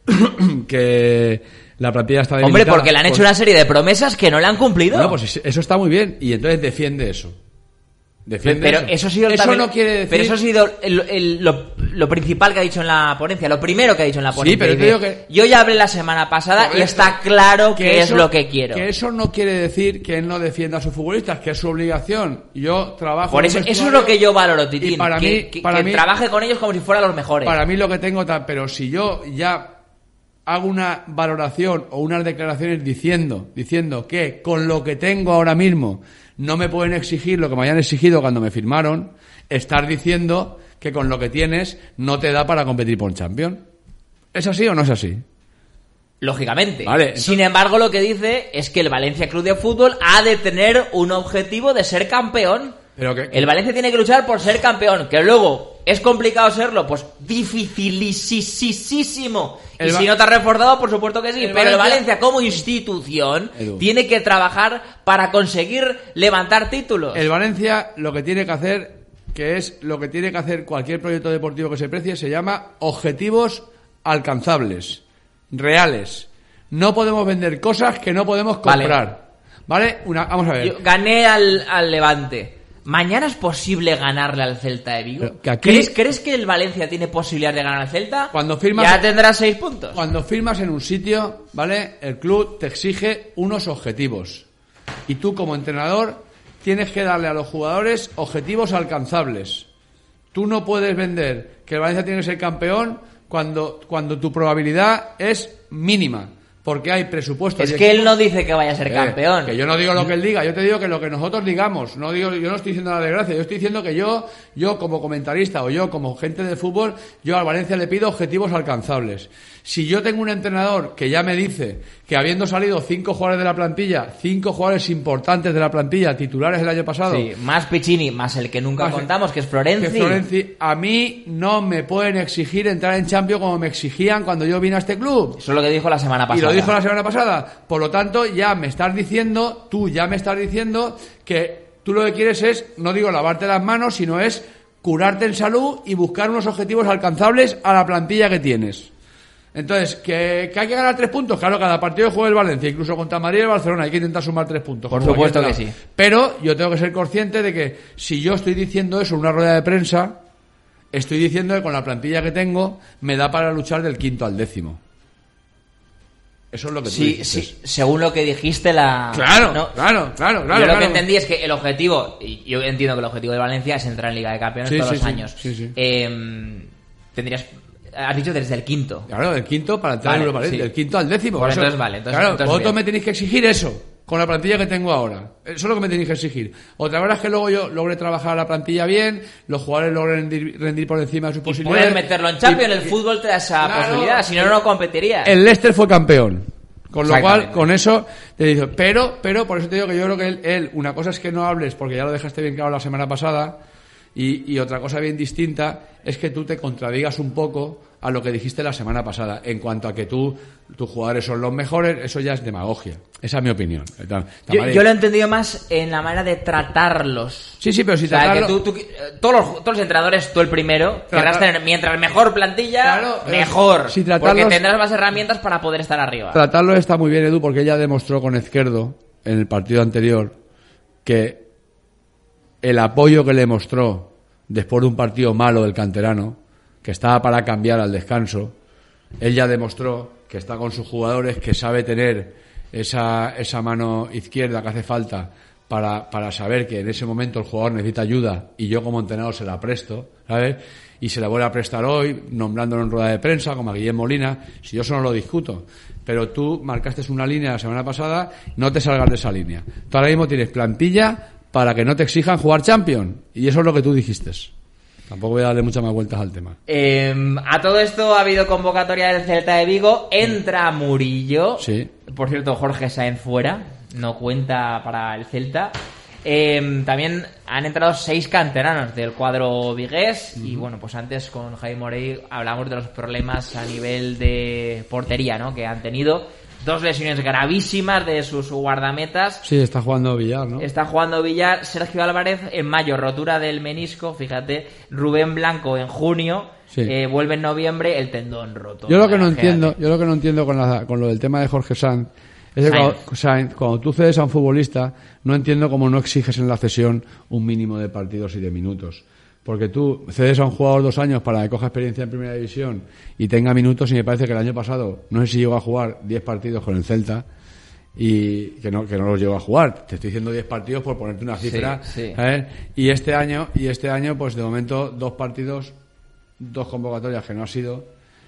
que la plantilla está debilitada. Hombre, porque le han hecho pues, una serie de promesas que no le han cumplido. Bueno, pues eso está muy bien y entonces defiende eso. Defiende pero eso, eso, ha sido eso también, no quiere decir... pero eso ha sido el, el, lo, lo principal que ha dicho en la ponencia, lo primero que ha dicho en la ponencia. Sí, pero te digo que... Yo ya hablé la semana pasada Correcto. Y está claro que, que eso, es lo que quiero. Que eso no quiere decir que él no defienda a sus futbolistas, que es su obligación. Yo trabajo... Por eso, eso es lo que yo valoro, Titín. Y para que, mí, que, para que mí, trabaje con ellos como si fueran los mejores. Para mí lo que tengo... Pero si yo ya hago una valoración o unas declaraciones diciendo, diciendo que con lo que tengo ahora mismo no me pueden exigir lo que me habían exigido cuando me firmaron, estar diciendo que con lo que tienes no te da para competir por un Champions. ¿Es así o no es así? Lógicamente. Vale, Sin embargo, lo que dice es que el Valencia Club de Fútbol ha de tener un objetivo de ser campeón. Pero que, el Valencia tiene que luchar por ser campeón, que luego es complicado serlo, pues dificilísimo. Y va... si no te has reforzado, por supuesto que sí. El pero Valencia... el Valencia como institución Edu. tiene que trabajar para conseguir levantar títulos. El Valencia lo que tiene que hacer, que es lo que tiene que hacer cualquier proyecto deportivo que se precie, se llama objetivos alcanzables, reales. No podemos vender cosas que no podemos comprar. ¿Vale? ¿Vale? Una, vamos a ver. Yo gané al, al Levante. ¿Mañana es posible ganarle al Celta de Vigo? Que aquí, ¿Crees, ¿Crees que el Valencia tiene posibilidad de ganar al Celta? Cuando firmas, ya tendrás seis puntos. Cuando firmas en un sitio, ¿vale? El club te exige unos objetivos. Y tú, como entrenador, tienes que darle a los jugadores objetivos alcanzables. Tú no puedes vender que el Valencia tiene que ser campeón cuando, cuando tu probabilidad es mínima. Porque hay presupuestos. Es que él no dice que vaya a ser eh, campeón. Que yo no digo lo que él diga, yo te digo que lo que nosotros digamos. No digo, yo no estoy diciendo la desgracia, yo estoy diciendo que yo, yo como comentarista o yo como gente de fútbol, yo al Valencia le pido objetivos alcanzables. Si yo tengo un entrenador que ya me dice que habiendo salido cinco jugadores de la plantilla, cinco jugadores importantes de la plantilla, titulares el año pasado. Sí, más Piccini, más el que nunca más contamos, que es Florenzi. Que Florenzi. A mí no me pueden exigir entrar en Champions como me exigían cuando yo vine a este club. Eso es lo que dijo la semana pasada. Y lo dijo la semana pasada. Por lo tanto, ya me estás diciendo, tú ya me estás diciendo que tú lo que quieres es, no digo lavarte las manos, sino es curarte en salud y buscar unos objetivos alcanzables a la plantilla que tienes. Entonces, ¿que, que hay que ganar tres puntos? Claro, cada partido juega el Valencia, incluso contra Madrid y el Barcelona hay que intentar sumar tres puntos. Por supuesto que sí. Pero yo tengo que ser consciente de que si yo estoy diciendo eso en una rueda de prensa, estoy diciendo que con la plantilla que tengo me da para luchar del quinto al décimo. Eso es lo que tú sí, dijiste. Sí, según lo que dijiste la... Claro, ¿no? claro, claro, claro. Yo lo claro. que entendí es que el objetivo, y yo entiendo que el objetivo de Valencia es entrar en Liga de Campeones sí, todos sí, los sí, años. Sí, sí. Eh, tendrías... Has dicho desde el quinto. Claro, del quinto para entrar vale, en Europa League, sí. Del quinto al décimo. Pues eso, entonces vale. Entonces, claro, entonces vosotros bien. me tenéis que exigir eso, con la plantilla que tengo ahora. Eso es lo que me tenéis que exigir. Otra cosa es que luego yo logre trabajar la plantilla bien, los jugadores logren rendir, rendir por encima de sus y posibilidades. puedes meterlo en Champions, y, el fútbol te da esa claro, posibilidad, si no, no competirías. El Leicester fue campeón. Con lo cual, con eso, te digo, pero, pero, por eso te digo que yo creo que él, él, una cosa es que no hables, porque ya lo dejaste bien claro la semana pasada, y, y otra cosa bien distinta es que tú te contradigas un poco a lo que dijiste la semana pasada, en cuanto a que tú, tus jugadores son los mejores, eso ya es demagogia. Esa es mi opinión. Yo, yo lo he entendido más en la manera de tratarlos. Sí, sí, pero si o sea, tratarlo... que tú, tú, todos, los, todos los entrenadores, tú el primero, Tratar... querrás tener, mientras mejor plantilla, claro, mejor. Si tratarlos... Porque tendrás más herramientas para poder estar arriba. Tratarlo está muy bien, Edu, porque ella demostró con Izquierdo, en el partido anterior, que el apoyo que le mostró después de un partido malo del canterano, que estaba para cambiar al descanso, él ya demostró que está con sus jugadores, que sabe tener esa, esa mano izquierda que hace falta para, para saber que en ese momento el jugador necesita ayuda y yo como entrenador se la presto, ¿sabes? Y se la vuelve a prestar hoy, nombrándolo en rueda de prensa, como a Guillermo Molina, si yo eso no lo discuto. Pero tú marcaste una línea la semana pasada, no te salgas de esa línea. Tú ahora mismo tienes plantilla para que no te exijan jugar Champions. Y eso es lo que tú dijiste. Tampoco voy a darle muchas más vueltas al tema. Eh, a todo esto ha habido convocatoria del Celta de Vigo. Entra Murillo. Sí. Por cierto, Jorge Sáenz fuera. No cuenta para el Celta. Eh, también han entrado seis canteranos del cuadro vigués. Uh-huh. Y bueno, pues antes con Javi Morey hablamos de los problemas a nivel de portería, ¿no? Que han tenido. Dos lesiones gravísimas de sus guardametas. Sí, está jugando Villar, ¿no? Está jugando Villar. Sergio Álvarez en mayo, rotura del menisco, fíjate. Rubén Blanco en junio. Sí. Eh, vuelve en noviembre, el tendón roto. Yo lo que no entiendo, yo lo que no entiendo con, la, con lo del tema de Jorge Sanz es que cuando, Sainz, cuando tú cedes a un futbolista, no entiendo cómo no exiges en la cesión un mínimo de partidos y de minutos. Porque tú cedes a un jugador dos años para que coja experiencia en primera división y tenga minutos, y me parece que el año pasado, no sé si llegó a jugar diez partidos con el Celta y que no que no los llegó a jugar. Te estoy diciendo diez partidos por ponerte una cifra. Sí, sí. ¿Sabes? Y este año, y este año, pues de momento dos partidos, dos convocatorias que no ha sido,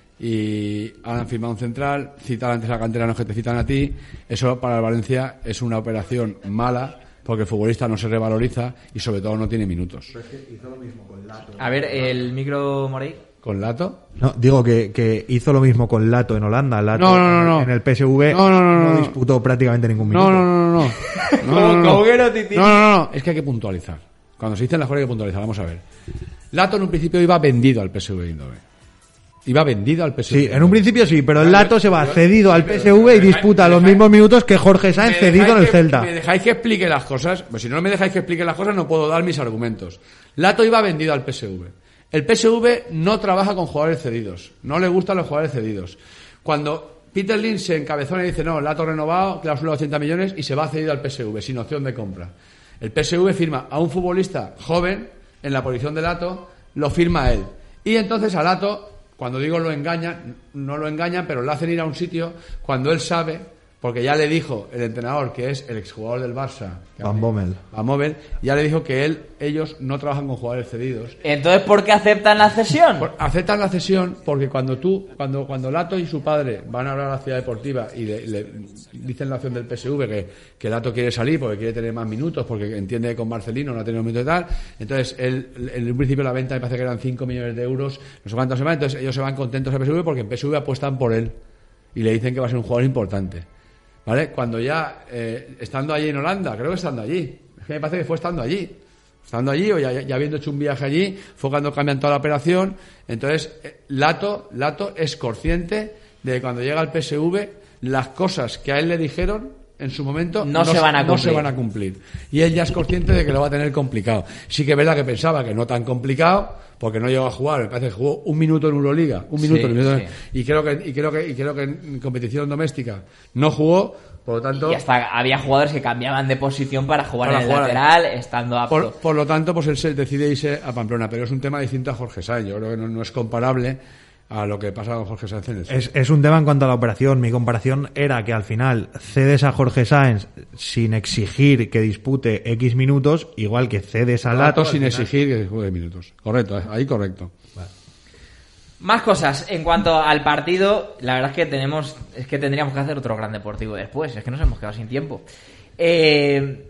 y han firmado un central, citar antes a canteranos que te citan a ti. Eso para el Valencia es una operación mala, porque el futbolista no se revaloriza y sobre todo no tiene minutos. Pero es que hizo lo mismo con Lato. A ver, el micro Morey. ¿Con Lato? No, digo que, que hizo lo mismo con Lato en Holanda. Lato no, no, no, no. En el P S V no, no, no, no, no disputó prácticamente ningún minuto. No, no, no, no. No, no, no, no. ¿Cómo que no, Titi? No, no, no. Es que hay que puntualizar. Cuando se dicen las cosas hay que puntualizar. Vamos a ver. Lato en un principio iba vendido al P S V Eindhoven. Iba vendido al P S V. Sí, en un principio sí, pero el Lato se va cedido al P S V y disputa los mismos minutos que Jorge Sáenz cedido en el Celta. ¿Me dejáis que explique las cosas? Pues si no me dejáis que explique las cosas no puedo dar mis argumentos. Lato iba vendido al P S V. El P S V no trabaja con jugadores cedidos. No le gustan los jugadores cedidos. Cuando Peter Lim se encabezona y dice no, Lato renovado, cláusula de ochenta millones y se va cedido al P S V sin opción de compra. El P S V firma a un futbolista joven en la posición de Lato, lo firma él. Y entonces a Lato, cuando digo lo engañan, no lo engañan, pero le hacen ir a un sitio cuando él sabe, porque ya le dijo el entrenador, que es el exjugador del Barça, Van Bommel, Van Bommel, ya le dijo que él, ellos no trabajan con jugadores cedidos. Entonces, ¿por qué aceptan la cesión? Por, aceptan la cesión porque cuando tú, cuando cuando Lato y su padre van a hablar a la ciudad deportiva y le, le dicen la opción del P S V que, que Lato quiere salir porque quiere tener más minutos, porque entiende que con Marcelino no ha tenido minutos y tal, entonces él, en un principio la venta me parece que eran cinco millones de euros, no sé cuántas semanas, entonces ellos se van contentos al P S V porque en P S V apuestan por él y le dicen que va a ser un jugador importante. ¿Vale? Cuando ya, eh, estando allí en Holanda, creo que estando allí, es que me parece que fue estando allí, estando allí o ya, ya habiendo hecho un viaje allí, fue cuando cambian toda la operación. Entonces, eh, Lato, Lato es consciente de que cuando llega al P S V, las cosas que a él le dijeron en su momento no, no, se, van a no se van a cumplir. Y él ya es consciente de que lo va a tener complicado. Sí que es verdad que pensaba que no tan complicado, porque no llegó a jugar, me parece que jugó un minuto en Euroliga, un minuto, sí, un minuto sí. y creo que y creo que y creo que en competición doméstica no jugó, por lo tanto y hasta había jugadores que cambiaban de posición para jugar para en el jugar lateral estando apto. Por, por lo tanto, pues él se decide irse a Pamplona, pero es un tema distinto a Jorge Sáenz. Yo creo que no, no es comparable a lo que pasa con Jorge Sáenz en el es, es un tema en cuanto a la operación. Mi comparación era que al final cedes a Jorge Sáenz sin exigir que dispute X minutos, igual que cedes a Lato sin exigir que juegue minutos. Correcto, ahí correcto. Vale. Más cosas en cuanto al partido. La verdad es que tenemos, es que tendríamos que hacer otro gran deportivo después. Es que nos hemos quedado sin tiempo. Eh...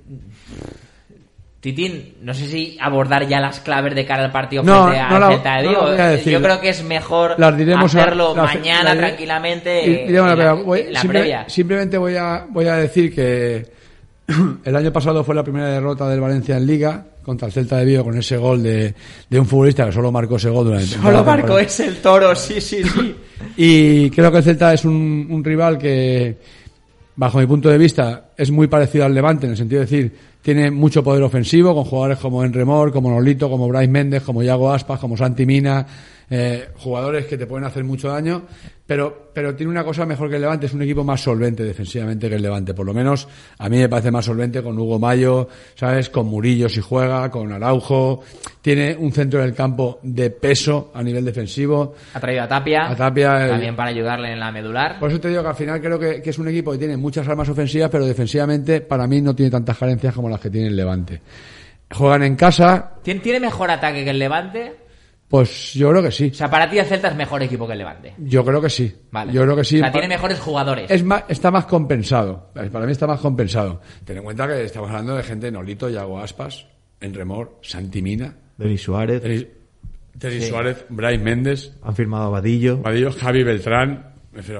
Titín, no sé si abordar ya las claves de cara al partido no, frente no al Celta de Vigo. No Yo creo que es mejor hacerlo a, la, mañana la, tranquilamente. Y, y la, la, voy, la simple, previa. Simplemente voy a voy a decir que el año pasado fue la primera derrota del Valencia en Liga contra el Celta de Vigo con ese gol de, de un futbolista que solo marcó ese gol durante solo marcó ese el Toro, sí, sí, sí. Y creo que el Celta es un, un rival que, bajo mi punto de vista, es muy parecido al Levante en el sentido de decir tiene mucho poder ofensivo, con jugadores como Enremor, como Nolito, como Brais Méndez, como Iago Aspas, como Santi Mina, eh, jugadores que te pueden hacer mucho daño, pero pero tiene una cosa mejor que el Levante, es un equipo más solvente defensivamente que el Levante, por lo menos a mí me parece más solvente con Hugo Mayo, ¿sabes? Con Murillo si juega, con Araujo, tiene un centro del campo de peso a nivel defensivo. Ha traído a Tapia, a Tapia también eh, para ayudarle en la medular. Por eso te digo que al final creo que, que es un equipo que tiene muchas armas ofensivas, pero defensivamente para mí no tiene tantas carencias como las que tiene el Levante. Juegan en casa. ¿Tiene, ¿Tiene mejor ataque que el Levante? Pues yo creo que sí. O sea, para ti el Celta es mejor equipo que el Levante. Yo creo que sí. Vale. Yo creo que sí. O sea, tiene mejores jugadores. Es más, está más compensado. Para mí está más compensado. Ten en cuenta que estamos hablando de gente Nolito, Yago Aspas, Enremor, Santi Mina, Denis Suárez, Denis, Denis sí. Suárez, Brais Méndez. Han firmado a Vadillo. Vadillo, Javi Beltrán. Pero,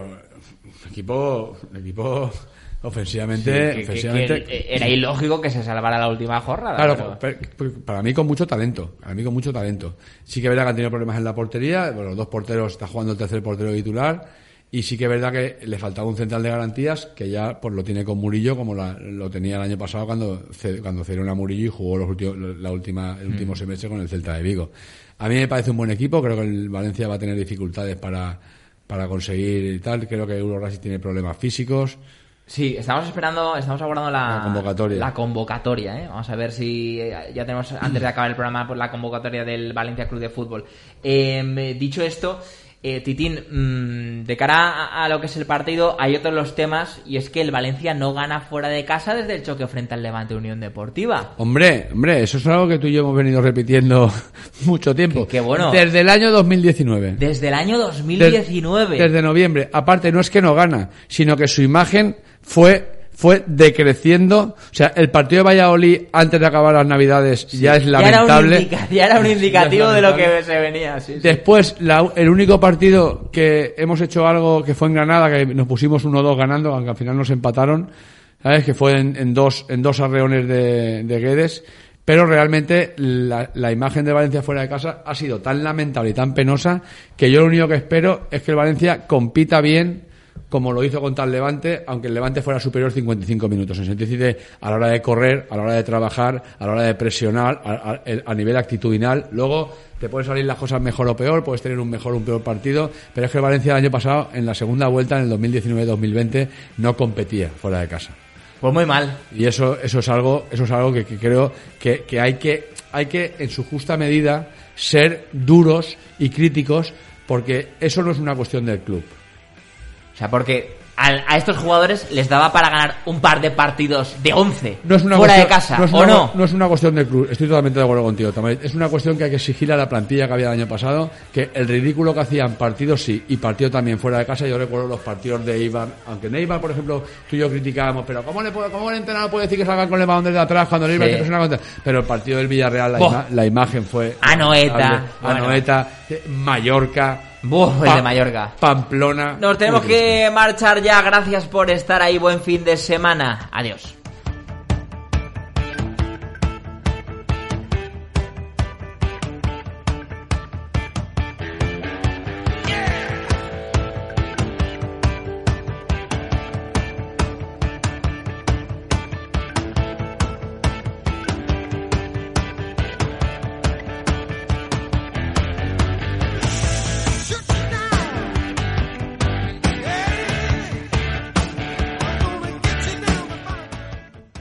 equipo, equipo ofensivamente, Sí, que, ofensivamente... que, que era ilógico que se salvara la última jornada. Claro, pero... pero, para mí con mucho talento, para mí con mucho talento. Sí que es verdad que han tenido problemas en la portería, bueno, los dos porteros, está jugando el tercer portero titular, y sí que es verdad que le faltaba un central de garantías, que ya pues lo tiene con Murillo, como la, lo tenía el año pasado cuando cuando cedieron a Murillo y jugó los últimos, la última, el último mm. semestre con el Celta de Vigo. A mí me parece un buen equipo, creo que el Valencia va a tener dificultades para, para conseguir y tal, creo que Euro Racing tiene problemas físicos. Sí, estamos esperando, estamos aguardando la, la convocatoria. La convocatoria, ¿eh? Vamos a ver si ya tenemos, antes de acabar el programa, pues la convocatoria del Valencia Club de Fútbol. Eh, dicho esto, eh, Titín, mmm, de cara a, a lo que es el partido, hay otros los temas, y es que el Valencia no gana fuera de casa desde el choque frente al Levante Unión Deportiva. Hombre, hombre, eso es algo que tú y yo hemos venido repitiendo mucho tiempo. Qué, qué bueno. Desde el año dos mil diecinueve. Desde el año dos mil diecinueve. Desde, desde noviembre. Aparte, no es que no gana, sino que su imagen fue fue decreciendo. O sea, el partido de Valladolid antes de acabar las Navidades sí. ya es lamentable. Ya era un, indica- ya era un indicativo de lo que se venía. Sí, sí. Después, la, el único partido que hemos hecho algo que fue en Granada, que nos pusimos uno dos ganando, aunque al final nos empataron, ¿sabes? Que fue en, en dos en dos arreones de, de Guedes. Pero realmente la, la imagen de Valencia fuera de casa ha sido tan lamentable y tan penosa que yo lo único que espero es que el Valencia compita bien como lo hizo contra el Levante, aunque el Levante fuera superior cincuenta y cinco minutos, en sentido de a la hora de correr, a la hora de trabajar, a la hora de presionar, a, a, a nivel actitudinal. Luego te pueden salir las cosas mejor o peor, puedes tener un mejor o un peor partido, pero es que el Valencia el año pasado, en la segunda vuelta, en el dos mil diecinueve dos mil veinte, no competía fuera de casa. Pues muy mal. Y eso eso es algo eso es algo que, que creo que, que hay que hay que en su justa medida ser duros y críticos, porque eso no es una cuestión del club. O sea, porque a, a estos jugadores les daba para ganar un par de partidos de once no es una fuera cuestión, de casa, no es ¿o una, no? No es una cuestión del club, estoy totalmente de acuerdo contigo, Tamay. Es una cuestión que hay que exigir a la plantilla que había el año pasado, que el ridículo que hacían partidos sí, y partido también fuera de casa. Yo recuerdo los partidos de Eibar, aunque en Eibar, por ejemplo, tú y yo criticábamos, pero ¿cómo, le puede, cómo el entrenador puede decir que salgan con el balón desde atrás cuando el Eibar sí. una contra... Pero el partido del Villarreal, la, ima- la imagen fue... Anoeta. Anoeta, bueno. Mallorca... Buf, el de Mallorca. Pamplona. Nos tenemos que marchar ya. Gracias por estar ahí. Buen fin de semana. Adiós.